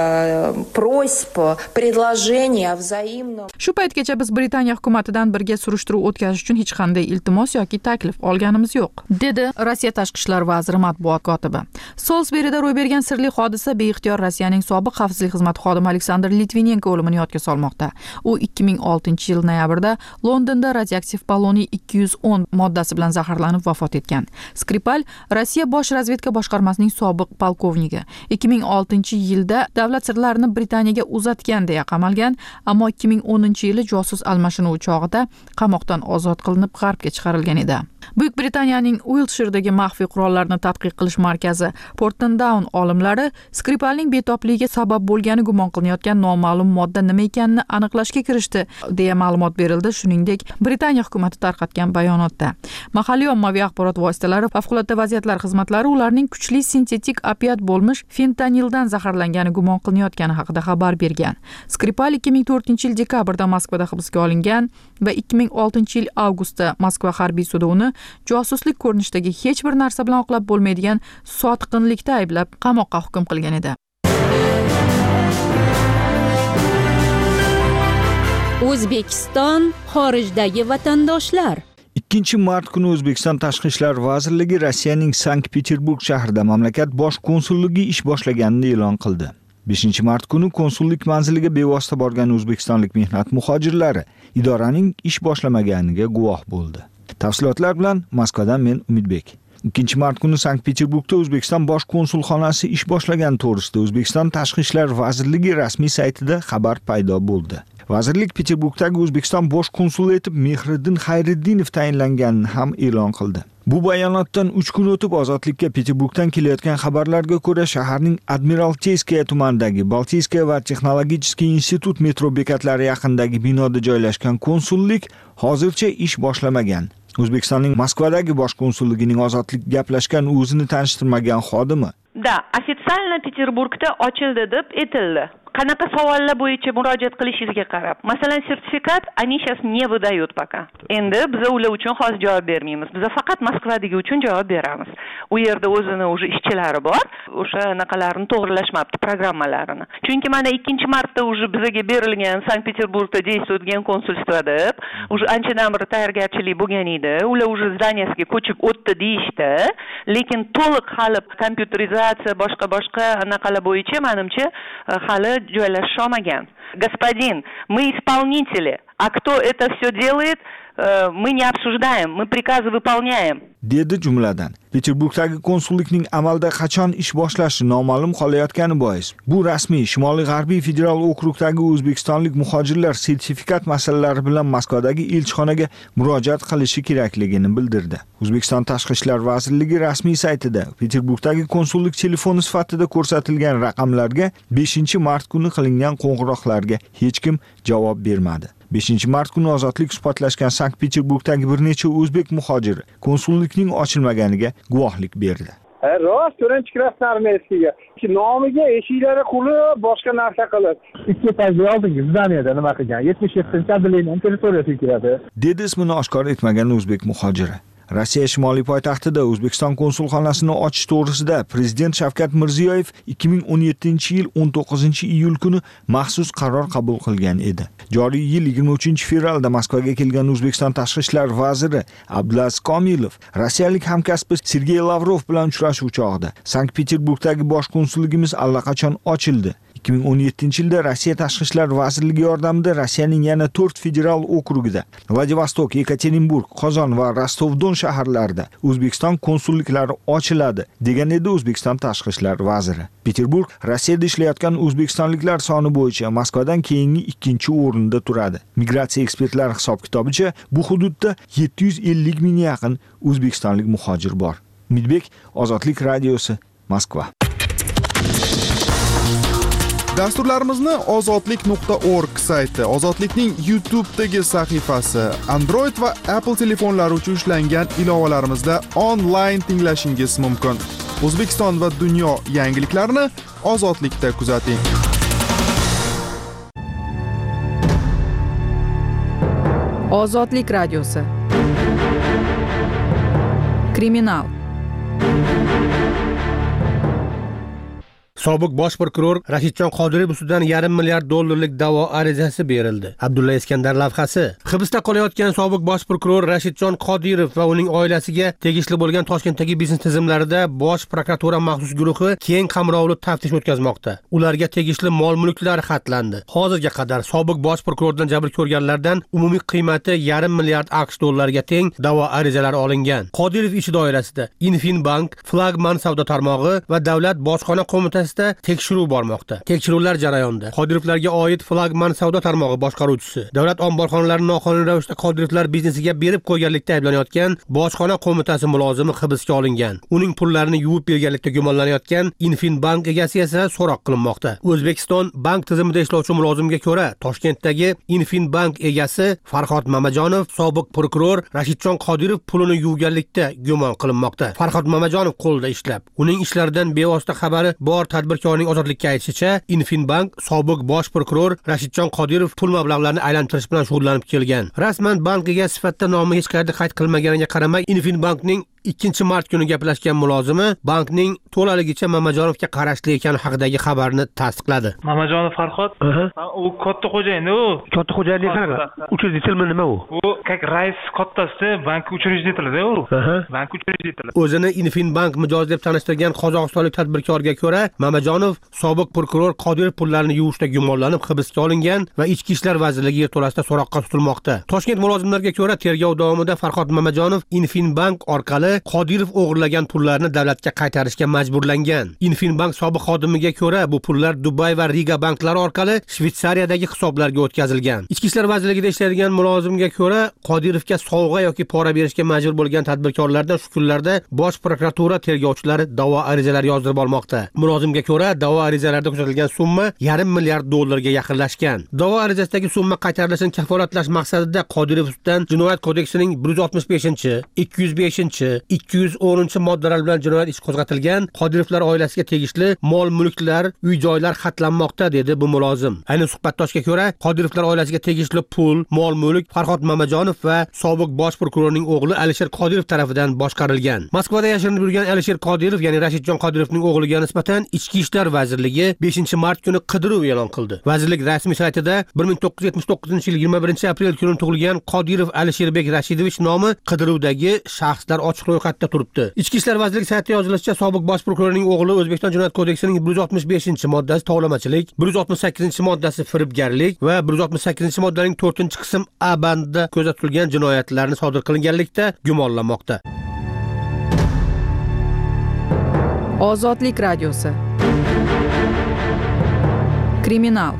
просьб, предложений о взаимном. Shu paytgacha biz Britaniya hukumatidan birga surishtiruv o'tkazish uchun hech qanday iltimos yoki taklif olganimiz yo'q, dedi Rossiya tashqi ishlar vaziri matbuot kotibi. Salisburyda ro'y bergan sirli hodisa beixtiyor Rossiyaning sobiq xavfsizlik xizmati xodimi Aleksandr Litvinenko o'limini yodga solmoqda. U 2006-yil noyabrda Londonda radioaktiv poloniy 210 moddasi bilan zaharlanib vafot etgan. Skripal Rossiya bosh razvedka boshqarmasining sobiq polkovniki. 2006-yilda davlat sirlarini Britaniyaga uzatgan deya qamalgan, ammo 2010-yili josus almashinuvi chog'ida qamoqdan ozod qilinib g'arbga chiqarilgan edi. Buyuk Britaniyaning Wiltshiredagi maxfiy qurollarni tadqiq qilish markazi Portland Down olimlari Skripalning betobligiga sabab bo'lgani gumon qilinayotgan noma'lum modda nima ekanini aniqlashga kirishdi, deya ma'lumot berildi. Shuningdek, Britaniya hukumati tarqatgan bayonotda mahalliy ommaviy axborot vositalari favqulodda vaziyatlar xizmatlari ularning kuchli sintetik opiat bo'lmish fentanildan zaharlangani gumon qilinayotgani haqida xabar bergan. Skripal 2004-yil dekabrda Moskvada hibsga olingan va 2006-yil avgustda Moskva harbiy sudi uni josuslik ko'rinishidagi hech bir narsa bilan oqlab bo'lmaydigan sotqinlikda ayblab qamoqqa hukm qilgan edi. O'zbekiston xorijdagi vatandoshlar. 2-mart kuni O'zbekiston Tashqi ishlar vazirligi Rossiyaning Sankt-Peterburg shahrida mamlakat bosh konsulligi ish boshlaganini e'lon qildi. 5-mart kuni konsullik manziliga bevosita borgan o'zbekistonlik mehnat muhojirlari idoraning ish boshlamaganiga guvoh bo'ldi. Tafsilotlar bilan Moskvadan men Umidbek. 2-mart kuni Sankt-Peterburgda O'zbekiston bosh konsulxonasi ish boshlagani to'g'risida O'zbekiston Tashqi ishlar vazirligi rasmiy saytida xabar paydo bo'ldi. Vazirlik Peterburgdagi O'zbekiston bosh konsuli etib Mehriddin Xayriddinov tayinlanganini ham e'lon qildi. Bu bayonotdan 3 kun o'tib ozodlikka Peterburgdan kelayotgan xabarlarga ko'ra shaharning Admiralteyskaya tumanidagi Baltiyskiy va texnologicheskiy institut metro bekatlari yaqinidagi binoda joylashgan konsullik hozircha ish boshlamagan. O'zbekistonning Moskvadagi bosh konsulligining ozodlik gaplashgan o'zini tanishtirmagan xodimi Da, официально Peterburgda ochildi deb aytildi. Qanaqa savollar bo'yicha murojaat qilishingizga qarab. Masalan, sertifikat они сейчас не выдают пока. Endi biz ular uchun hozir javob bermaymiz. Biz faqat Moskvadagi uchun javob beramiz. U yerda o'zini уже ishchilari bor. O'sha naqalarni to'g'rilashmabdi, programmalarini. Chunki mana 2-martda уже bizga berilgan Sankt-Peterburgda действует konsulstvo deb, уже anchadan beri tayyorgarchilik bo'lgan edi. Ular уже zdaniyasiga ko'chib o'tdi deyishdi. Lekin to'liq hali kompyuterizatsiya boshqa naqalar bo'yicha menimcha hali joylashmagan. Господин, мы исполнители, а кто это все делает, мы не обсуждаем, мы приказы выполняем. dedi jumladan. Peterburgdagi konsullikning amalda qachon ish boshlashi noma'lum qolayotgani bois bu rasmiy Shimoliy G'arbiy federal okrugdagi o'zbekistonlik muhojirlar sertifikat masalalari bilan Moskvadagi elchixonaga murojaat qilishi kerakligini bildirdi. O'zbekiston Tashqi ishlar vazirligi rasmiy saytida Peterburgdagi konsullik telefoni sifatida ko'rsatilgan raqamlarga 5-mart kuni qilingan qo'ng'iroqlarga hech kim javob bermadi. 5-mart kuni ozodlik suhbatlashgan Sankt-Peterburgdagi bir necha o'zbek muhojiri konsullikning ochilmaganiga guvohlik berdi. Rost birinchi klass armiyasiga nomiga eshiklari qulib boshqa narsa qilib 2 etajli oldingi zdaniyada nima qilgan 77-adlining territoriyasiga kiradi dedi ismini oshkor etmagan o'zbek muhojiri. Rossiya shimoliy poytaxtida O'zbekiston konsulxonasini ochish to'g'risida Prezident Shavkat Mirziyoyev 2017-yil 19-iyul kuni maxsus qaror qabul qilgan edi. Joriy yil 23-fevralda Moskvaga kelgan O'zbekiston Tashqi ishlar vaziri Abdulaziz Komilov rossiyalik hamkasbi Sergey Lavrov bilan uchrashuv chog'ida Sankt-Peterburgdagi bosh konsulligimiz allaqachon ochildi. 2017-yilda Rossiya Tashqi ishlar vazirligi yordamida Rossiyaning yana 4 federal okrugida Vladivostok, Yekaterinburg, Qozon va Rostov-Don shaharlarida O'zbekiston konsulliklari ochiladi degan edi O'zbekiston Tashqi ishlar vaziri. Peterburg Rossiyada ishlayotgan o'zbekistonliklar soni bo'yicha Moskvadan keyingi 2-o'rinda turadi. Migratsiya ekspertlari hisob-kitobicha bu hududda 750 ming yaqin o'zbekistonlik muhojir bor. Umidbek, Ozodlik radiosi, Moskva. Dasturlarimizni ozodlik.org sayti, Ozodlikning YouTube'dagi sahifasi, Android va Apple telefonlari uchun ishlangan ilovalarimizda onlayn tinglashingiz mumkin. O'zbekiston va dunyo yangiliklarini Ozodlikda kuzating. Ozodlik radiosi. Kriminal. Sobiq bosh prokuror Rashidjon Qodirov ustidan $1,5 milliard da'vo arizasi berildi. Abdulla Iskandar lavhasi. Hibsda qolayotgan sobiq bosh prokuror Rashidjon Qodirov va uning oilasiga tegishli bo'lgan Toshkentdagi biznes tizimlarida bosh prokuratura maxsus guruhi keng qamrovli taftish o'tkazmoqda. Ularga tegishli mol-mulklar xatlandi. Hozirga qadar sobiq bosh prokurordan jabr ko'rganlardan umumiy qiymati $1,5 milliard AQSh teng da'vo arizalari olingan. Qodirov ishi doirasida Infinbank, Flagman savdo tarmog'i va Davlat bojxona qo'mitasi tekshiruv bormoqda. Tekshiruvlar jarayonida Qodirovlarga oid Flagman savdo tarmog'i boshqaruvchisi, davlat omborxonalarini noqonuniy ravishda Qodirovlar biznesiga berib qo'yganlikda ayblanayotgan bojxona qo'mitasi mulozimi hibsga olingan. Uning pullarini yuvib berganlikda gumonlanayotgan Infinbank egasi esa so'roq qilinmoqda. O'zbekiston bank tizimida ishlovchi mulozimga ko'ra, Toshkentdagi Infinbank egasi Farhod Mamajonov sobiq prokuror Rashidjon Qodirov pulini yuvganlikda gumon qilinmoqda. Farhod Mamajonov qo'lda ishlab, uning ishlaridan bevosita xabari bor tadbirkorning ozodlikka aytishicha, Infinbank sobiq bosh prokuror Rashidjon Qodirov pul mablag'larini aylantirish bilan shug'ullanib kelgan. Rasman bank egasi sifatida nomi hech qayerda qayd qilinmaganiga qaramay, Infinbankning 2-mart kuni gaplashgan mulozimi bankning to'laligicha Mamajonovga qarashli ekani haqidagi xabarni tasdiqladi. Mamajonov Farhod, u katta xo'jayin, u katta xo'jayinlik qanaqa? Учредитель nima u? U как rais kattasida bank учредителida u. Bank учредитель. O'zini Infinbank mijoz deb tanishtirgan qozog'istonlik tadbirkorga ko'ra, Mamajonov sobiq prokuror Qodirov pullarini yuvishda gumonlanib hibsga olingan va Ichki ishlar vazirligi yerto'lasida so'roqqa tutilmoqda. Toshkent mulozimlariga ko'ra, tergov davomida Farhod Mamajonov Infinbank orqali Qodirov o'g'irlagan pullarni davlatga qaytarishga majburlangan. Infinbank sobiq xodimiga ko'ra, bu pullar Dubay va Riga banklari orqali Shvetsariyadagi hisoblarga o'tkazilgan. Ichki ishlar vazirligida ishlaydigan mulozimga ko'ra, Qodirovga sovg'a yoki pora berishga majbur bo'lgan tadbirkorlardan shu kunlarda Bosh prokuratura tergovchilari da'vo arizalari yozdirib olmoqda. Mulozimga ko'ra, da'vo arizalarida ko'rsatilgan summa $1,5 milliard dollarga yaqinlashgan. Da'vo arizasidagi summa qaytarilishini kafolatlash maqsadida Qodirov ustidan Jinoyat kodeksining 165, 205, 210 moddalar bilan jinoyat ishi qo'zg'atilgan. Qodirovlar oilasiga tegishli mol-mulklar, uy-joylar xatlanmoqda, dedi bu mulozim. Ayni suhbatdoshga ko'ra, Qodirovlar oilasiga tegishli pul, mol-mulk Farhod Mamajonov va sobiq bosh prokurorning o'g'li Alisher Qodirov tomonidan boshqarilgan. Moskvada yashirinib yurgan Alisher Qodirov, ya'ni Rashidjon Qodirovning o'g'liga nisbatan Ichki ishlar vazirligi 5-mart kuni qidiruv e'lon qildi. Vazirlik rasmiy saytida 1979-yil 21-aprel kuni tug'ilgan Qodirov Alisherbek Rashidovich nomi qidiruvdagi shaxslar ochiq ro'yxatda turibdi. Ichki ishlar vazirligi saytida yozilishicha, sobiq bosh prokurorning o'g'li O'zbekiston Jinoyat kodeksining 165 tovlamachilik, 168 moddasi firibgarlik va 168 moddaning 4-qism A bandida ko'zda tutilgan jinoyatlarni sodir qilganlikda gumonlanmoqda. Ozodlik radiosi. Kriminal.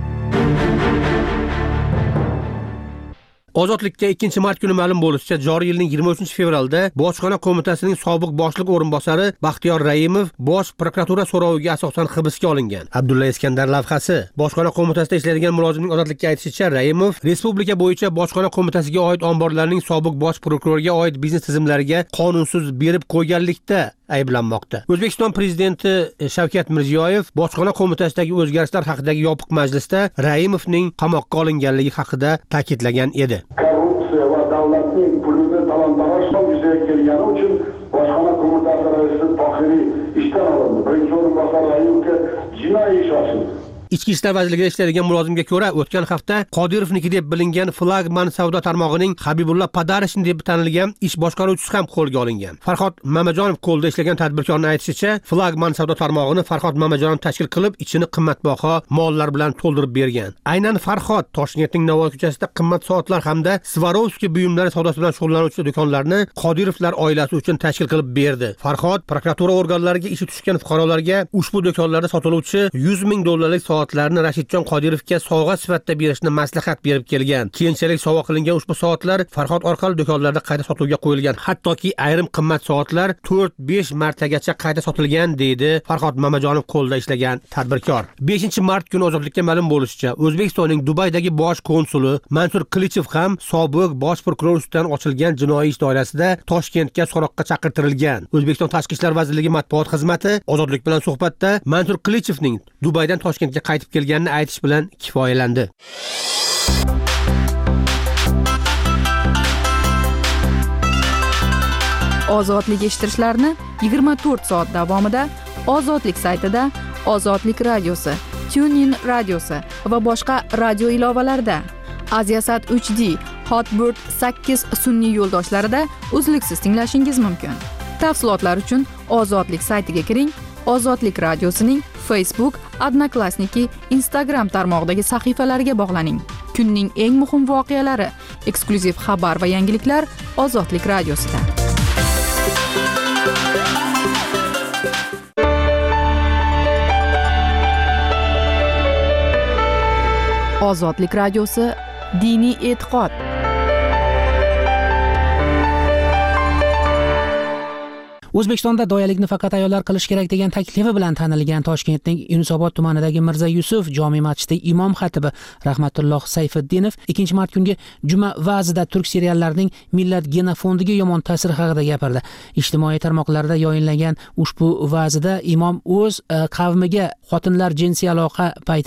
Ozodlikka 2-mart kuni ma'lum bo'lishicha, joriy yilning 23-fevralda Bojxona qo'mitasining sobiq boshliq o'rinbosari Baxtiyor Raimov Bosh prokuratura so'roviga asosan hibsga olingan. Abdulla Iskandar lavhasi. Bojxona qo'mitasida ishlaydigan mulozimning ozodlikka aytishicha, Raimov respublika bo'yicha Bojxona qo'mitasiga oid omborlarning sobiq bosh prokurorga oid biznes tizimlariga qonunsiz berib qo'yganlikda ayblanmoqda. O'zbekiston prezidenti Shavkat Mirziyoyev Bojxona qo'mitasidagi o'zgarishlar haqidagi yopiq majlisda Raimovning qamoqqa olinganligi haqida ta'kidlagan edi. Korrupsiya va davlatning pulini talon-taroj yuzaga kelgani uchun Bojxona qo'mitasi raisi Tohiriy ishdan olindi. Birinchi o'rinbosar Raimovga jinoiy ish ochildi. Ichki ishlar vazirligida ishlaydigan mulozimga ko'ra, o'tgan hafta Qodirovniki deb bilingan flagman savdo tarmog'ining Habibulla Padarishni deb tanilgan ish boshqaruvchisi ham qo'lga olingan. Farhod Mamajonov qo'lda ishlagan tadbirkorning aytishicha, flagman savdo tarmog'ini Farhod Mamajonov tashkil qilib, ichini qimmatbaho mollar bilan to'ldirib bergan. Aynan Farhod Toshkentning Navoiy ko'chasida qimmat soatlar hamda Swarovski buyumlari savdosi bilan shug'ullanuvchi do'konlarni Qodirovlar oilasi uchun tashkil qilib berdi. Farhod prokuratura organlariga ishi tushgan fuqarolarga ushbu do'konlarda sotiluvchi $100,000 soatlarni Rashidjon Qodirovga sovg'a sifatida berishni maslahat berib kelgan. Keyinchalik sovg'a qilingan ushbu soatlar Farhod orqali do'konlarda qayta sotuvga qo'yilgan. Hattoki ayrim qimmat soatlar 4-5 martagacha qayta sotilgan, deydi Farhod Mamajonov qo'lda ishlagan tadbirkor. 5-mart kuni ozodlikka ma'lum bo'lishicha, O'zbekistonning Dubaydagi bosh konsuli Mansur Qilichev ham sobiq bosh prokuror ustidan ochilgan jinoiy ish doirasida Toshkentga so'roqqa chaqirtirilgan. O'zbekiston Tashqi ishlar vazirligi matbuot xizmati Ozodlik bilan suhbatda Mansur Qilichevning Dubaydan Toshkentga qaytib kelganini aytish bilan kifoyalandi. Ozodlik eshittirishlarni 24 soat davomida Ozodlik saytida, Ozodlik radiosi, TuneIn radiosi va boshqa radio ilovalarida, Aziasat 3D, Hotbird 8 sun'iy yo'ldoshlarida uzluksiz tinglashingiz mumkin. Tafsilotlar uchun Ozodlik saytiga kiring. Ozodlik radiosining Facebook, Odnoklassniki, Instagram tarmog'idagi sahifalariga bog'laning. Kunning eng muhim voqealari, eksklyuziv xabar va yangiliklar Ozodlik radiosida. Ozodlik radiosi, diniy e'tiqod. O'zbekistonda doyalikni faqat ayollar qilish kerak degan taklifi bilan tanilgan Toshkentning Yunusobod tumanidagi Mirza Yusuf jome masjidi imom xatibi Rahmatulloh Sayfiddinov 2-mart kungi juma va'zida turk seriallarining millat genofondiga yomon ta'siri haqida gapirdi. Ijtimoiy tarmoqlarda yoyinlangan ushbu va'zida imom o'z qavmiga xotinlar jinsiy aloqa paytida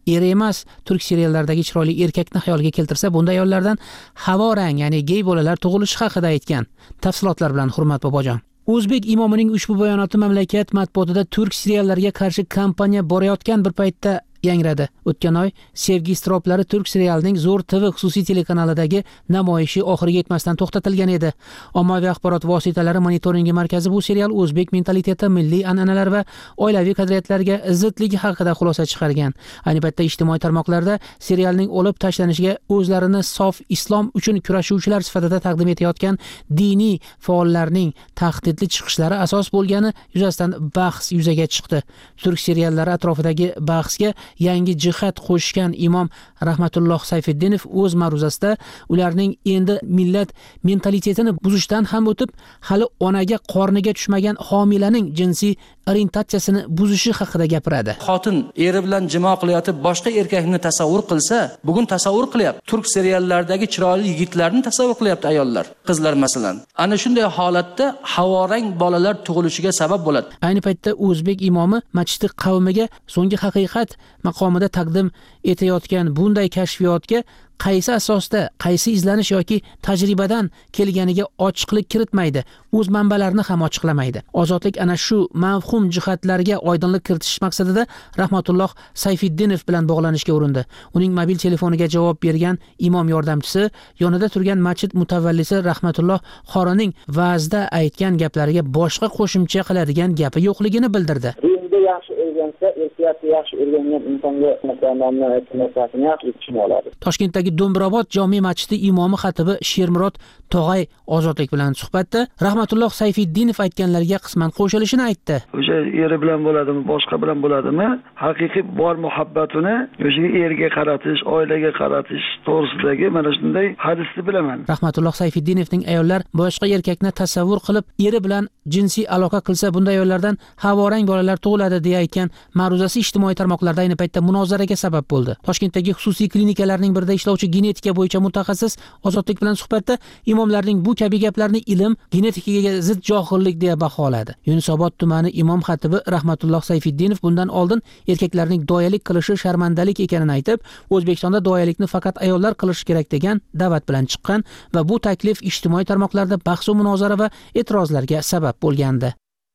eri emas turk seriallaridagi chiroyli erkakni xayoliga keltirsa, bunda ayollardan havo rang, ya'ni gey bolalar tug'ilishi haqida aytgan. Tafsilotlar bilan Hurmat bobojon. O'zbek imomining ushbu bayonoti mamlakat matbuotida turk seriallariga qarshi kampaniya borayotgan bir paytda yangradi. O'tgan oy Sevgi istroplari turk serialining Zo'r TV xususiy telekanalidagi namoyishi oxiriga yetmasdan to'xtatilgan edi. Ommaviy axborot vositalari monitoringi markazi bu serial o'zbek mentaliteti, milliy an'analar va oilaviy qadriyatlarga zidligi haqida xulosa chiqargan. Ayni paytda ijtimoiy tarmoqlarda serialning olib tashlanishiga o'zlarini sof islom uchun kurashuvchilar sifatida taqdim etayotgan diniy faollarning tahdidli chiqishlari asos bo'lgani yuzasidan bahs yuzaga chiqdi. Turk seriallari atrofidagi bahsga yangi jihat qo'shgan imom Rahmatulloh Sayfiddinov o'z ma'ruzasida ularning endi millat mentalitetini buzishdan ham o'tib, hali onaga qorniga tushmagan homilaning jinsiy orientatsiyasini buzishi haqida gapiradi. Xotin eri bilan jimo qilayotib boshqa erkakni tasavvur qilsa, bugun tasavvur qilyapti. Turk seriallaridagi chiroyli yigitlarni tasavvur qilyapti ayollar, qizlar masalan. Ana shunday holatda havorang bolalar tug'ilishiga sabab bo'ladi. Ayni paytda o'zbek imomi masjid qavmiga so'nggi haqiqat maqomida taqdim etayotgan bunday kashfiyotga qaysi asosda, qaysi izlanish yoki tajribadan kelganiga ochiqlik kiritmaydi, o'z manbalarini ham ochiqlamaydi. Ozodlik ana shu mavhum jihatlarga oydinlik kiritish maqsadida Rahmatulloh Sayfiddinov bilan bog'lanishga urindi. Uning mobil telefoniga javob bergan imom yordamchisi yonida turgan masjid mutavvallisi Rahmatulloh Xorining va'zda aytgan gaplariga boshqa qo'shimcha qiladigan gapi yo'qligini bildirdi. Yaxshi o'rgansa, ehtiyotni yaxshi o'rgangan insonga nomni aytmasligini yaxshi tushunib oladi. Toshkentdagi Do'mbrobod jome masjidi imomi xatibi Shermurod Tog'ay Ozodlik bilan suhbatda Rahmatulloh Sayfiddinov aytganlarga qisman qo'shilishini aytdi. O'sha eri bilan bo'ladimi, boshqa bilan bo'ladimi, haqiqiy bor muhabbatini o'sha erga qaratish, oilaga qaratish to'g'risidagi mana shunday hadisni bilaman. Rahmatulloh Sayfiddinovning ayollar boshqa erkakni tasavvur qilib, eri bilan jinsiy aloqa qilsa, bunday ayollardan havorang bolalar tug'iladi deya aytgan ma'ruzasi ijtimoiy tarmoqlarda ayni paytda munozaraga sabab bo'ldi. Toshkentdagi xususiy klinikalarning birida ishlovchi genetika bo'yicha mutaxassis Ozodlik bilan suhbatda imomlarning bu kabi gaplarni ilm, genetikaga zid johillik deya baholadi. Yunusobod tumani imom xatibi Rahmatulloh Sayfiddinov bundan oldin erkaklarning doyalik qilishi sharmandalik ekanini aytib, O'zbekistonda doyalikni faqat ayollar qilishi kerak degan da'vat bilan chiqqan va bu taklif ijtimoiy tarmoqlarda bahs va munozara va e'tirozlarga sabab bo'lgandi.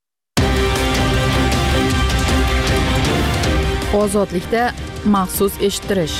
Ozodlikda maxsus eshittirish.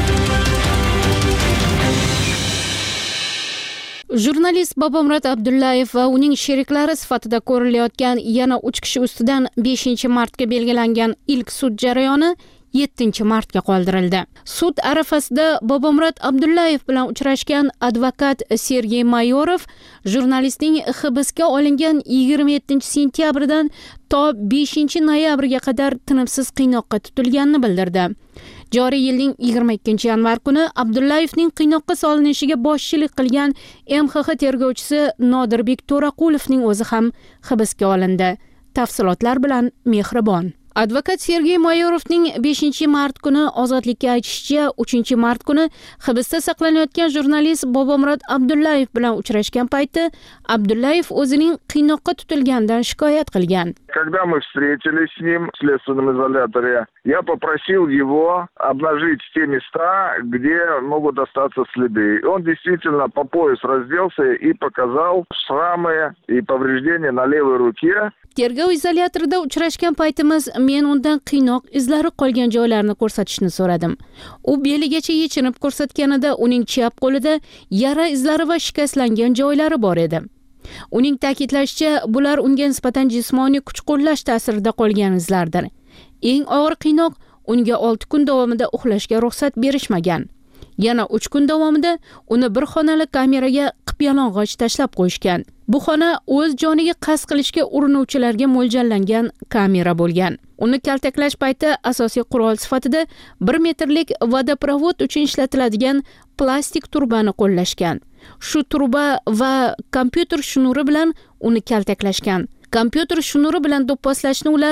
Jurnalist Bobomurod Abdullayev va uning sheriklari sifatida ko'rilayotgan yana 3 kishi ustidan 5-martga belgilangan ilk sud jarayoni 7-martga qoldirildi. Sud arafasida Bobomurod Abdullayev bilan uchrashgan advokat Sergey Mayorov jurnalistning hibsga olingan 27-sentyabrdan to 5-noyabrga qadar tinimsiz qiynoqqa tutilganini bildirdi. Joriy yilning 22-yanvar kuni Abdullayevning qiynoqqa solinishiga boshchilik qilgan MXX tergovchisi Nodirbek To'raqulovning o'zi ham hibsga olindi. Tafsilotlar bilan Mehribon. Advokat Sergey Mayorovning 5-mart kuni ozodlikka aytishicha, 3-mart kuni hibsda saqlanayotgan jurnalist Bobomurod Abdullayev bilan uchrashgan payti Abdullayev o'zining qiynoqqa tutilganidan shikoyat qilgan. Когда мы встретились с ним в следственном изоляторе, я попросил его обнажить те места, где могут остаться следы. Он действительно по пояс разделся и показал шрамы и повреждения на левой руке. Tergov izolyatorida uchrashgan paytimiz men undan qiynoq izlari qolgan joylarni ko'rsatishni so'radim. U beligacha yechinib ko'rsatganida uning chap qo'lida yara izlari va shikastlangan joylari bor edi. Uning ta'kidlashicha, bular unga nisbatan jismoniy kuch qo'llash ta'sirida qolgan izlardir. Eng og'ir qiynoq unga 6 kun davomida uxlashga ruxsat berishmagan. Yana 3 kun davomida uni bir xonali kameraga qip-yalang'och tashlab qo'yishgan. Bu xona o'z joniga qasd qilishga urinuvchilarga mo'ljallangan kamera bo'lgan. Uni kaltaklash payti asosiy qurol sifatida 1 metrlik vodoprovod uchun ishlatiladigan plastik turbani qo'llashgan. Shu turba va kompyuter shnuri bilan uni kaltaklashgan. Kompyuter shnuri bilan do'pposlashni ular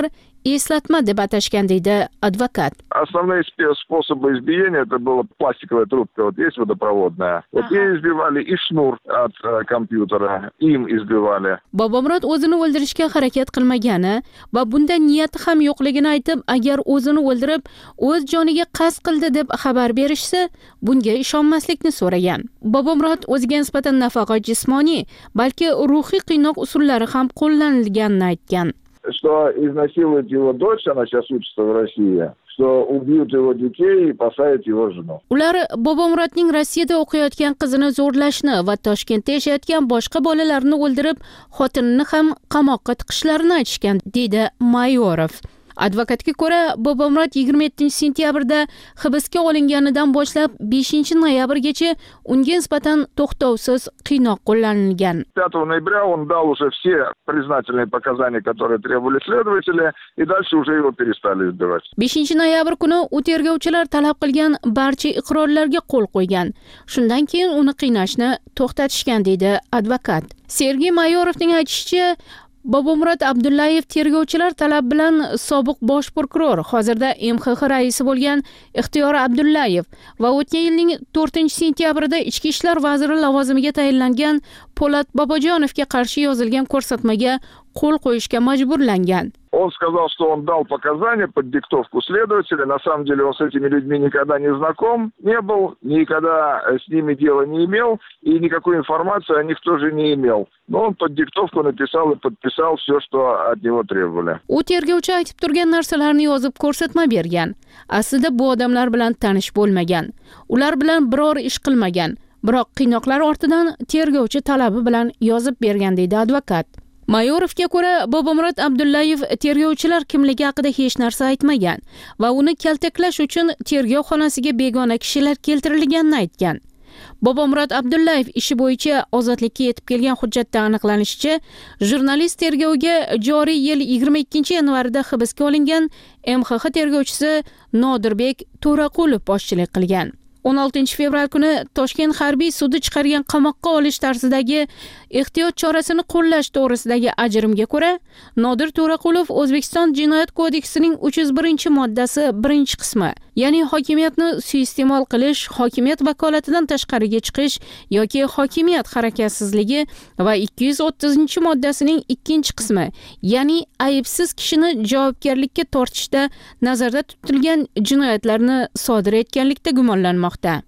eslatma deb atashgan deydi advokat. Основные способы избиения это была пластиковая трубка, вот есть водопроводная. Вот ей избивали и шнур от kompyutera, им избивали. Bobomurod o'zini o'ldirishga harakat qilmagani va bunda niyati ham yo'qligini aytib, agar o'zini o'ldirib, o'z joniga qasd qildi deb xabar berishsa, bunga ishonmaslikni so'ragan. Bobomurod o'ziga nisbatan nafaqat jismoniy, balki ruhiy qiynoq usullari ham qo'llanilganini aytgan. Что изнасилует его дочь, она сейчас учится в России, что убьют его детей и посадят его жену. Ular Bobomurodning Rossiyada o'qiyotgan qizini zo'rlashni va Toshkentda yashayotgan boshqa bolalarni o'ldirib, xotinini ham qamoqqa tiqishlarini aytishgan, deydi Mayorov. Advokatga ko'ra, Bobomurod 27-sentyabrda hibsga olinganidan boshlab 5-noyabrgacha unga nisbatan to'xtovsiz qiynoq qo'llanilgan. 5 ноября он дал уже все признательные показания, которые требовали следователи, и дальше уже его перестали избивать. 5-noyabr kuni u tergovchilar talab qilgan barcha iqrorlarga qo'l qo'ygan. Shundan keyin uni qiynashni to'xtatishgan, deydi advokat. Sergey Mayorovning aytishicha, Bobomurod Abdullayev tergovchilar talab bilan sobiq bosh prokuror, hozirda MXX raisi bo'lgan Ixtiyor Abdullayev va o'tgan yilning 4-sentyabrida Ichki ishlar vaziri lavozimiga tayinlangan Po'lat Bobojonovga qarshi yozilgan ko'rsatmaga qo'l qo'yishga majburlangan. Он сказал, что он дал показания под диктовку следователя. На самом деле он с этими людьми никогда не знаком, не был, никогда с ними дела не имел, и никакой информации о них тоже не имел. Но он под диктовку написал и подписал все, что от него требовали. U tergovchi aytib turgan narsalarni yozib ko'rsatma bergan. Aslida bu odamlar bilan tanish bo'lmagan. Ular bilan biror ish qilmagan. Biroq qiynoqlar ortidan tergovchi talabi bilan yozib bergan, deydi advokat. Mayorovga ko'ra, Bobomurod Abdullayev tergovchilar kimligi haqida hech narsa aytmagan va uni kaltaklash uchun tergov xonasiga begona kishilar keltirilganini aytgan. Bobomurod Abdullayev ishi bo'yicha ozodlikka yetib kelgan hujjatda aniqlanishicha, jurnalist tergovga joriy yil 22-yanvarda hibsga olingan MXX tergovchisi Nodirbek To'raqulov boshchilik qilgan. 16 fevral kuni Toshkent harbiy sudi chiqargan qamoqqa olish tarzidagi ehtiyot chorasini qo'llash to'g'risidagi ajrimga ko'ra, Nodir To'raqulov O'zbekiston Jinoyat kodeksining 301-moddasi 1-qismi, ya'ni hokimiyatni suiiste'mol qilish, hokimiyat vakolatidan tashqariga chiqish yoki hokimiyat harakatsizligi va 230-moddasining 2-qismi, ya'ni aybsiz kishini javobgarlikka tortishda nazarda tutilgan jinoyatlarni sodir etganlikda gumonlanmoqda.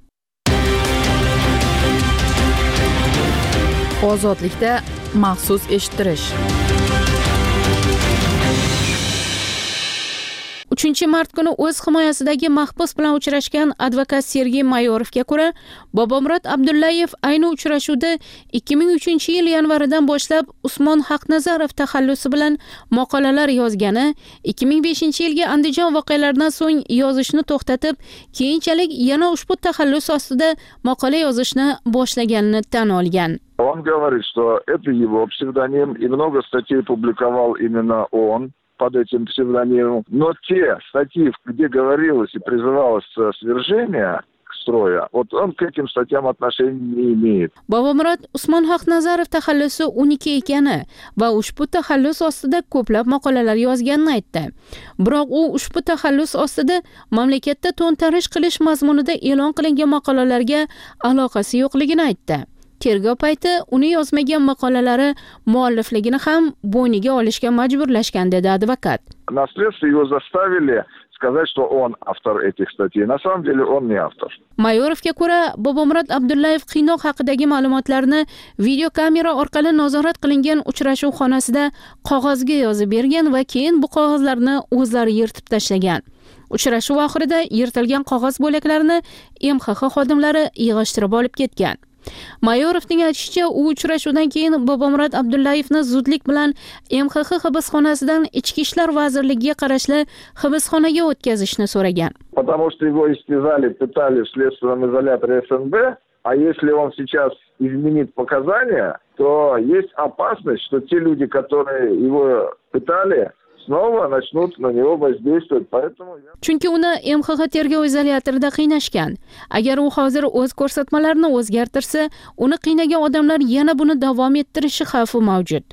Ozodlikda maxsus eshittirish. 3-mart kuni o'z himoyasidagi mahbus bilan uchrashgan advokat Sergey Mayorovga ko'ra, Bobomurod Abdullayev ayni uchrashuvda 2003-yil yanvaridan boshlab Usmon Haqnazarov taxallusi bilan maqolalar yozgani, 2005-yilgi Andijon voqealaridan so'ng yozishni to'xtatib, keyinchalik yana ushbu taxallus ostida maqola yozishni boshlaganini tan olgan. Он говорит, что это его псевдоним, и много статей публиковал именно он под этим псевдонимом. Но те статьи, где говорилось и призывалось свержение строя, вот он к этим статьям отношения не имеет. Bobomurod Usmon Haqnazarov taxallusi uniki ekani va ushbu taxallus ostida ko'plab maqolalar yozganini aytdi. Biroq u ushbu taxallus ostida mamlakatda to'ntarish qilish mazmunida e'lon qilingan maqolalarga aloqasi yo'qligini aytdi. Tergov payti uni yozmagan maqolalari muallifligini ham bo'yniga olishga majburlashgan, dedi advokat. На следствии его заставили сказать, что он автор этих статей. На самом деле он не автор. Mayorovga ko'ra, Bobomurod Abdullayev qiynoq haqidagi ma'lumotlarni videokamera orqali nazorat qilingan uchrashuv xonasida qog'ozga yozib bergan va keyin bu qog'ozlarni o'zlari yirtib tashlagan. Uchrashuv oxirida yirtilgan qog'oz bo'laklarini MXX xodimlari yig'ishtirib olib ketgan. Mayorovning aytishicha, u uchrashuvdan keyin Bobomurod Abdullayevni zudlik bilan MXX hibsxonasidan Ichki ishlar vazirligiga qarashli hibsxonaga o'tkazishni so'ragan. Потому что его истязали, пытали в следственном изоляторе ФНБ, а если он сейчас изменит показания, то есть опасность, что те люди, которые его пытали, снова начнут на него воздействовать. Поэтому Chunki uni MXX tergov izolyatorida qiynashgan. Agar u hozir o'z ko'rsatmalarini o'zgartirsa, uni qiynagan odamlar yana buni davom ettirishi xavfi mavjud.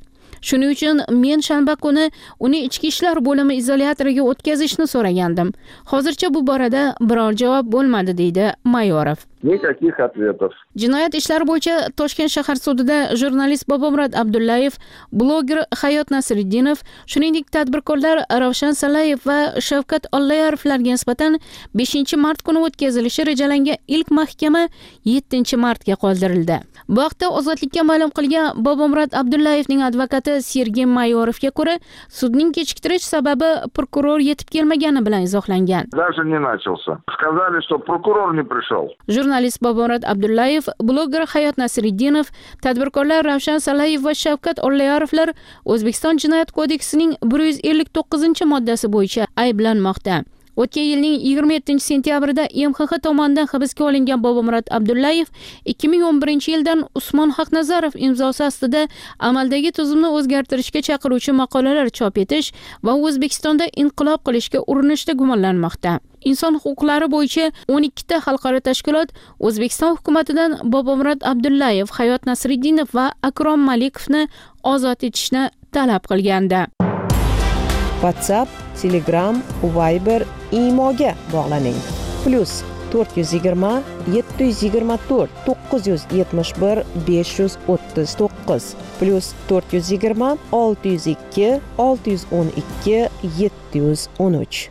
Shuning uchun men shanba kuni uni ichki ishlar bo'limi izolyatoriga o'tkazishni so'ragandim. Hozircha bu borada biror javob bo'lmadi, deydi Mayorov. Никаких ответов. Jinoyat ishlari bo'yicha Toshkent shahar sudida jurnalist Bobomurod Abdullayev, bloger Hayot Nasriddinov, shuningdek tadbirkorlar Ravshan Salayev va Shavkat Ollayarovlarga nisbatan 5-mart kuni o'tkazilishi rejalangan ilk mahkama 7-martga qoldirildi. Bu haqda Ozodlikka ma'lum qilgan Bobomurod Abdullayevning advokati Sergey Mayorovga ko'ra, sudning kechiktirish sababi prokuror yetib kelmagani bilan izohlangan. Даже не начался. Сказали, что прокурор не пришел. Jurnalist Bobomurod Abdullayev, bloger Hayot Nasriddinov, tadbirkorlar Ravshan Salayev va Shavkat Ollayarovlar O'zbekiston Jinoyat kodeksining 150-moddasi bo'yicha ayblanmoqda. O'tgan yilning 27-sentyabrida MXX tomonidan hibsga olingan Bobomurod Abdullayev 2011-yildan Usmon Haqnazarov imzosi ostida amaldagi tuzumni o'zgartirishga chaqiruvchi maqolalar chop etish va O'zbekistonda inqilob qilishga urinishda gumonlanmoqda. Inson huquqlari bo'yicha 12 ta xalqaro tashkilot O'zbekiston hukumatidan Bobomurod Abdullayev, Hayot Nasriddinov va Akrom Malikovni ozod etishni talab qilgandi. WhatsApp, Telegram, Viber, Imoga bog'laning. +420 724 971 539 +420 602 612 713.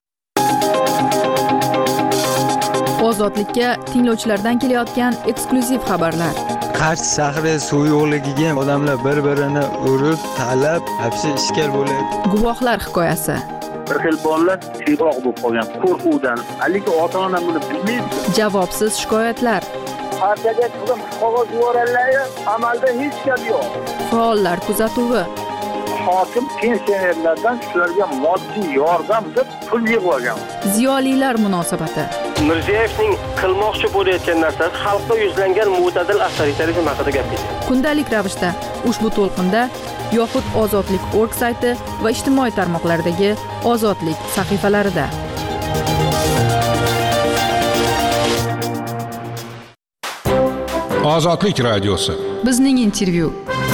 Ozodlikka tinglovchilardan kelayotgan eksklyuziv xabarlar. Qarshi shahri suv yo'qligiga odamlar bir-birini urib, talab, hapsi ishkal bo'lyapti. Guvohlar hikoyasi. Bir xil bolalar siyroq bo'lib qolgan qo'rquvdan, haligi ota-ona buni bilmaydi. Javobsiz shikoyatlar. Partiyaga chiqib qog'oz yuborganlar, amalda hech gap yo'q. Faollar kuzatuvi. Hokim pensionerlardan shularga moddiy yordam deb pul yig'ib olgan. Ziyolilar munosabati. Mirziyoyevning qilmoqchi bo'layotgan narsasi xalqqa yuzlangan mo'tadil avtoritarizm haqida gapirdi. Kundalik ravishda ushbu to'lqinda yoxud Ozodlik.org sayti va ijtimoiy tarmoqlardagi Ozodlik sahifalarida. Ozodlik radiosi. Bizning intervyu.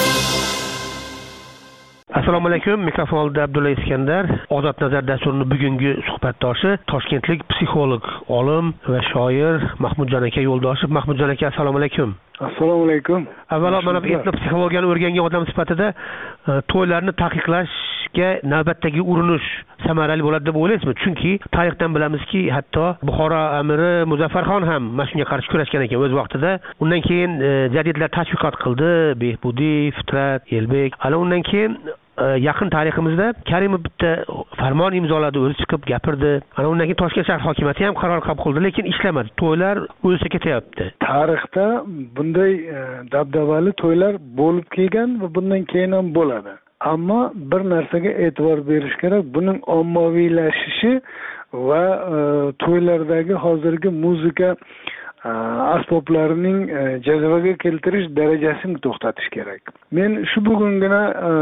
Assalomu alaykum. Mikrofonda Abdulla Iskandar. Ozod nazar dasturining bugungi suhbatdoshi Toshkentlik psixolog, olim va shoir Mahmudjon aka Yo'ldoshev. Mahmudjon aka, assalomu alaykum. Assalomu alaykum. Avvalo, mana bu etno psixologiyani o'rgangan odam sifatida to'ylarni taqiqlashga navbatdagi urinish samarali bo'ladi deb o'ylaysizmi? Chunki tarixdan bilamizki, hatto Buxoro amiri Muzaffarxon ham mana shunga qarshi kurashgan ekan o'z vaqtida. Undan keyin jadidlar tashviqot qildi, Behbudiy, Fitrat, Elbek. Ana undan keyin yaqin tariximizda Karimov bitta farmon imzoladi, o'zi chiqib gapirdi. Ana undan keyin Toshkent shahar hokimiyati ham qaror qabul qildi, lekin ishlamadi. To'ylar o'zga ketyapti. Tarixda bunday dabdabali to'ylar bo'lib kelgan va bundan keyin ham bo'ladi. Ammo bir narsaga e'tibor berish kerak, buning ommaviylashishi va to'ylardagi hozirgi muzika asboblarining jazavaga keltirish darajasini to'xtatish kerak. Men shu bugungina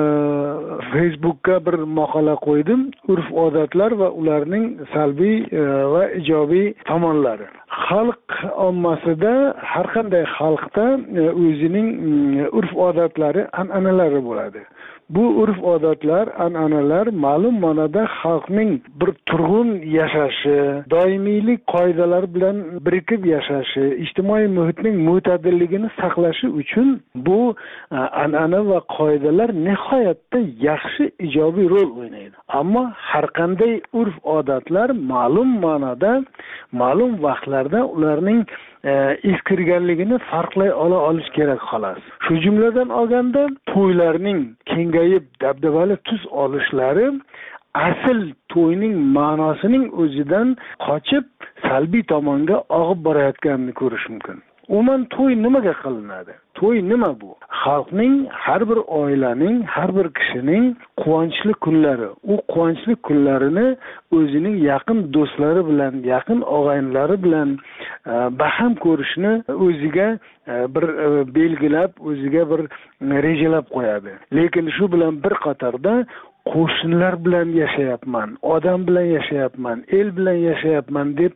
Facebookka bir maqola qo'ydim, urf-odatlar va ularning salbiy va ijobiy tomonlari. Xalq ommasida, har qanday xalqda o'zining urf-odatlari, an'analari bo'ladi. Bu urf-odatlar, an'analar ma'lum ma'noda xalqning bir turg'un yashashi, doimiylik qoidalar bilan birikib yashashi, ijtimoiy muhitning mo'tadilligini saqlashi uchun bu an'ana va qoidalar nihoyatda yaxshi ijobiy rol o'ynaydi. Ammo har qanday urf-odatlar ma'lum ma'noda, ma'lum vaqtlarda ularning eskirganligini farqlay olish kerak xolos. Shu jumladan olganda to'ylarning kengayib dabdabali tus olishlari asl to'yning ma'nosining o'zidan qochib salbiy tomonga og'ib borayotganini ko'rish mumkin. Umuman to'y nimaga qilinadi? To'y nima bu? Xalqning, har bir oilaning, har bir kishining quvonchli kunlari. U quvonchli kunlarini o'zining yaqin do'stlari bilan, yaqin og'aynilari bilan baham ko'rishni o'ziga bir belgilab, o'ziga bir rejalab qo'yadi. Lekin shu bilan bir qatorda qo'shnilar bilan yashayapman, odam bilan yashayapman, el bilan yashayapman deb turib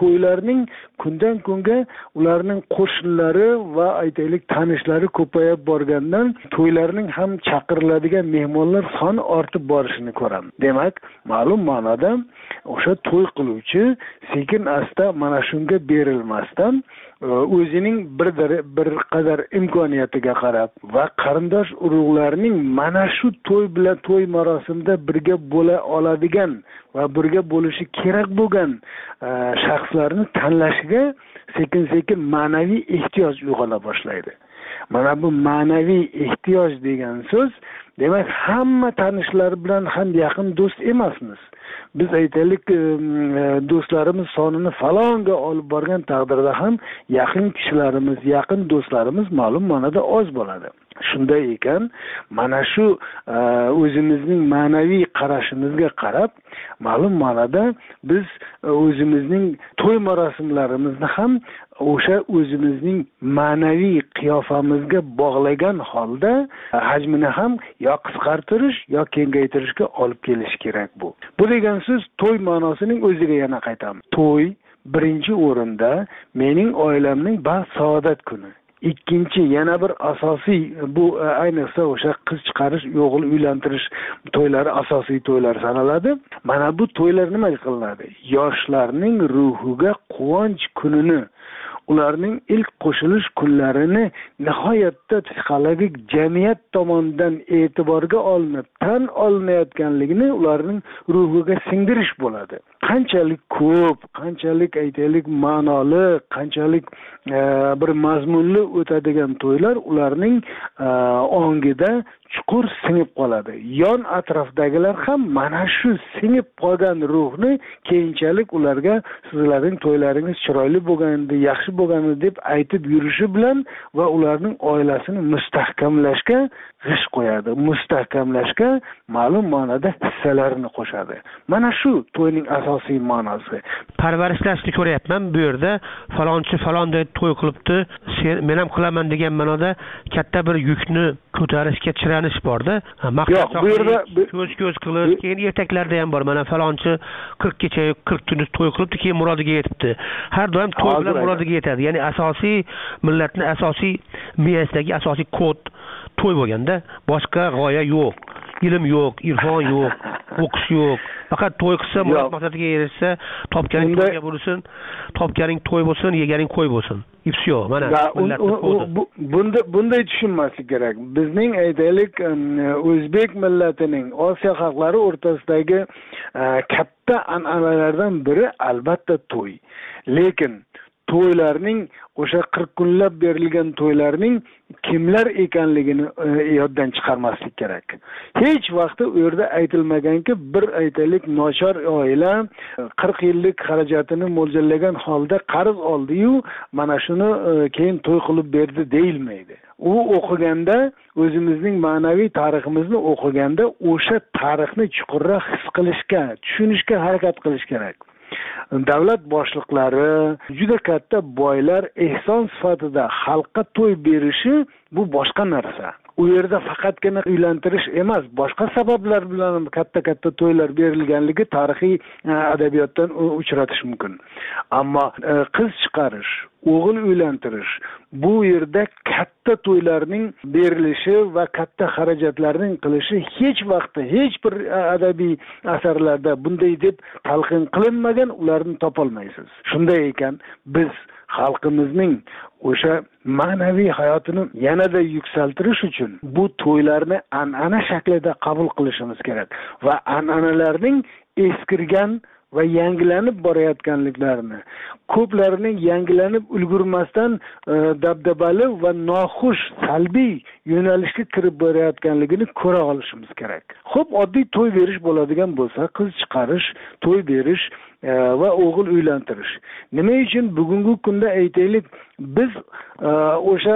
to'ylarning kundan kunga ularning qo'shnilari va aytaylik tanishlari ko'payib borgandan to'ylarning ham chaqiriladigan mehmonlar soni ortib borishini ko'ramiz. Demak, ma'lum ma'noda o'sha to'y qiluvchi sekin asta mana shunga berilmasdan o'zining bir qadar imkoniyatiga qarab va qarindosh urug'larning mana shu to'y bilan to'y marosimida birga bo'la oladigan va birga bo'lishi kerak bo'lgan shaxslarni tanlashiga sekin ma'naviy ehtiyoj uyg'ona boshlaydi. Mana bu ma'naviy ehtiyoj degan so'z, demak, hamma tanishlar bilan ham yaqin do'st emasmiz. Biz aytaylik, do'stlarimiz sonini falonga olib borgan taqdirda ham yaqin kishilarimiz, yaqin do'stlarimiz ma'lum ma'noda oz bo'ladi. Shunday ekan, mana shu o'zimizning ma'naviy qarashimizga qarab, ma'lum ma'noda biz o'zimizning to'y marosimlarimizni ham o'sha o'zimizning ma'naviy qiyofamizga bog'lagan holda hajmini ham yo qisqartirish yo kengaytirishga olib kelish kerak bu. Bu degan so'z to'y ma'nosining o'ziga yana qaytamiz. To'y birinchi o'rinda mening oilamning baxt saodat kuni. Ikkinchi yana bir asosiy, bu ayniqsa o'sha qiz chiqarish, o'g'il uylantirish to'ylari asosiy to'ylar sanaladi. Mana bu to'ylar nima qilinadi? Yoshlarning ruhiga quvonch kunini, ularning ilk qo'shilish kunlarini nihoyatda psixologik jamiyat tomonidan e'tiborga olinib, tan olinayotganligini ularning ruhiga singdirish bo'ladi. Qanchalik ko'p, qanchalik aytaylik ma'noli, qanchalik bir mazmunli o'tadigan to'ylar ularning ongida chuqur singib qoladi. Yon atrofdagilar ham mana shu singib qolgan ruhni keyinchalik ularga sizlarning to'ylaringiz chiroyli bo'lgandi, yaxshi bo'lgandi deb aytib yurishi bilan va ularning oilasini mustahkamlashga g'ish qo'yadi. Mustahkamlashga ma'lum ma'noda hissalarini qo'shadi. Mana shu to'yning asosiy ma'nosi. Parvarishlashni ko'ryapman bu yerda. Falonchi falonday to'y qilibdi, men ham qilaman degan ma'noda katta bir yukni ko'tarishga chiranish borda. Yo'q, bu yerda ko'z qilish, keyin ertaklarda ham bor. Mana falonchi 40 kecha 40 kunduz to'y qilibdi, keyin murodiga yetibdi. Har doim to'y bilan murodiga yetadi. Ya'ni asosiy millatning asosiy miyasidagi asosiy kod to'y bo'lganda boshqa g'oya yo'q. Ilm yo'q, irfon yo'q, o'qish yo'q. Faqat to'y qilsa, murod maqsadiga erishsa, topganing to'yga bo'lsin, topganing to'y bo'lsin, yeganing qo'y bo'lsin. Ifsyo, mana bunday tushunmaslik kerak. Bizning aytaylik o'zbek millatining Osiyo xalqlari o'rtasidagi katta an'analardan biri albatta to'y. Lekin to'ylarning o'sha 40 kunlab berilgan to'ylarning kimlar ekanligini yoddan chiqarmaslik kerak. Hech vaqtda u yerda aytilmaganki, bir aytaylik nochor oila 40 yillik xarajatini mo'ljallagan holda qarz oldi-yu, mana shuni keyin to'y qilib berdi deyilmaydi. U o'qiganda, o'zimizning ma'naviy tariximizni o'qiganda o'sha tarixni chuqurroq his qilishga, tushunishga harakat qilish kerak. Davlat boshliqlari, juda katta boylar ehson sifatida xalqqa to'y berishi bu boshqa narsa. U yerda faqatgina uylantirish emas, boshqa sabablar bilan katta to'ylar berilganligi tarixiy adabiyotdan uchratish mumkin. Ammo qiz chiqarish, o'g'il uylantirish, bu yerda katta to'ylarning berilishi va katta xarajatlarning qilishi hech vaqtda hech bir adabiy asarlarda bunday deb talqin qilinmagan, ularni topolmaysiz. Shunday ekan, biz xalqimizning o'sha ma'naviy hayotini yanada yuksaltirish uchun bu to'ylarni an'ana shaklida qabul qilishimiz kerak va an'analarning eskirgan va yangilanib borayotganliklarini, ko'plarining yangilanib ulgurmasdan dabdabali va noxush salbiy yo'nalishga kirib borayotganligini ko'ra olishimiz kerak. Xo'p, oddiy to'y berish bo'ladigan bo'lsa, qiz chiqarish, to'y berish va o'g'il uylantirish. Nima uchun bugungi kunda aytaylik, biz o'sha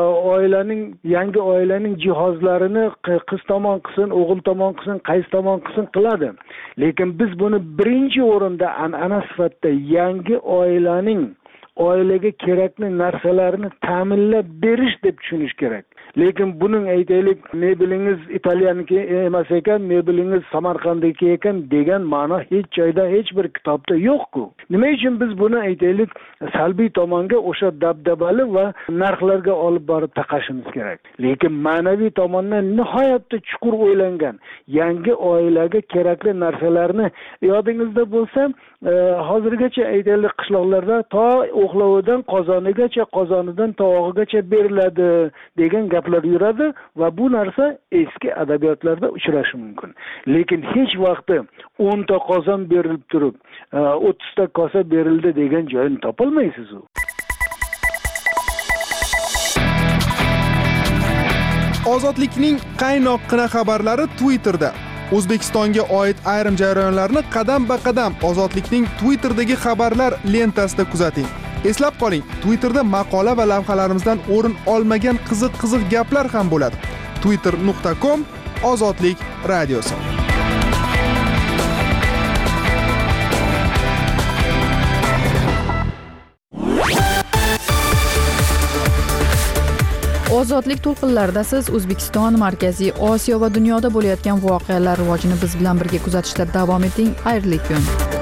yangi oilaning jihozlarini qiz tomon qilsin, o'g'il tomon qilsin, qaysi tomon qilsin qiladi. Lekin biz buni birinchi o'rinda an'ana sifatida yangi oilaga kerakli narsalarni ta'minlab berish deb tushunish kerak. lekin buning aytaylik mebelingiz Italiyaniki emas ekan, mebelingiz Samarqandniki ekan degan ma'no hech joyda, hech bir kitobda yo'q-ku. Nima uchun biz buni aytaylik salbiy tomonga o'sha dabdabali va narxlarga olib borib taqashimiz kerak. Lekin ma'naviy tomondan nihoyatda chuqur o'ylangan yangi oilaga kerakli narsalarni yodingizda bo'lsa, hozirgacha aytaylik qishloqlarda to o'qlovidan qozonigacha, qozonidan tovog'igacha beriladi degan gaplar yuradi va bu narsa eski adabiyotlarda uchrashi mumkin. Lekin hech vaqtda 10 ta qozon berilib turib, 30 ta kosa berildi degan joyini topolmaysiz u. Ozodlikning qaynoqqina xabarlari Twitterda. O'zbekistonga oid ayrim jarayonlarni qadam-ba-qadam Ozodlikning Twitter'dagi xabarlar lentasida kuzating. Eslab qoling, Twitterda maqola va lavhalarimizdan o'rin olmagan qiziq gaplar ham bo'ladi. twitter.com Ozodlik radiosi. Ozodlik to'lqinlarida siz O'zbekiston, Markaziy Osiyo va dunyoda bo'layotgan voqealar rivojini biz bilan birga kuzatishda davom eting. Xayrli kun.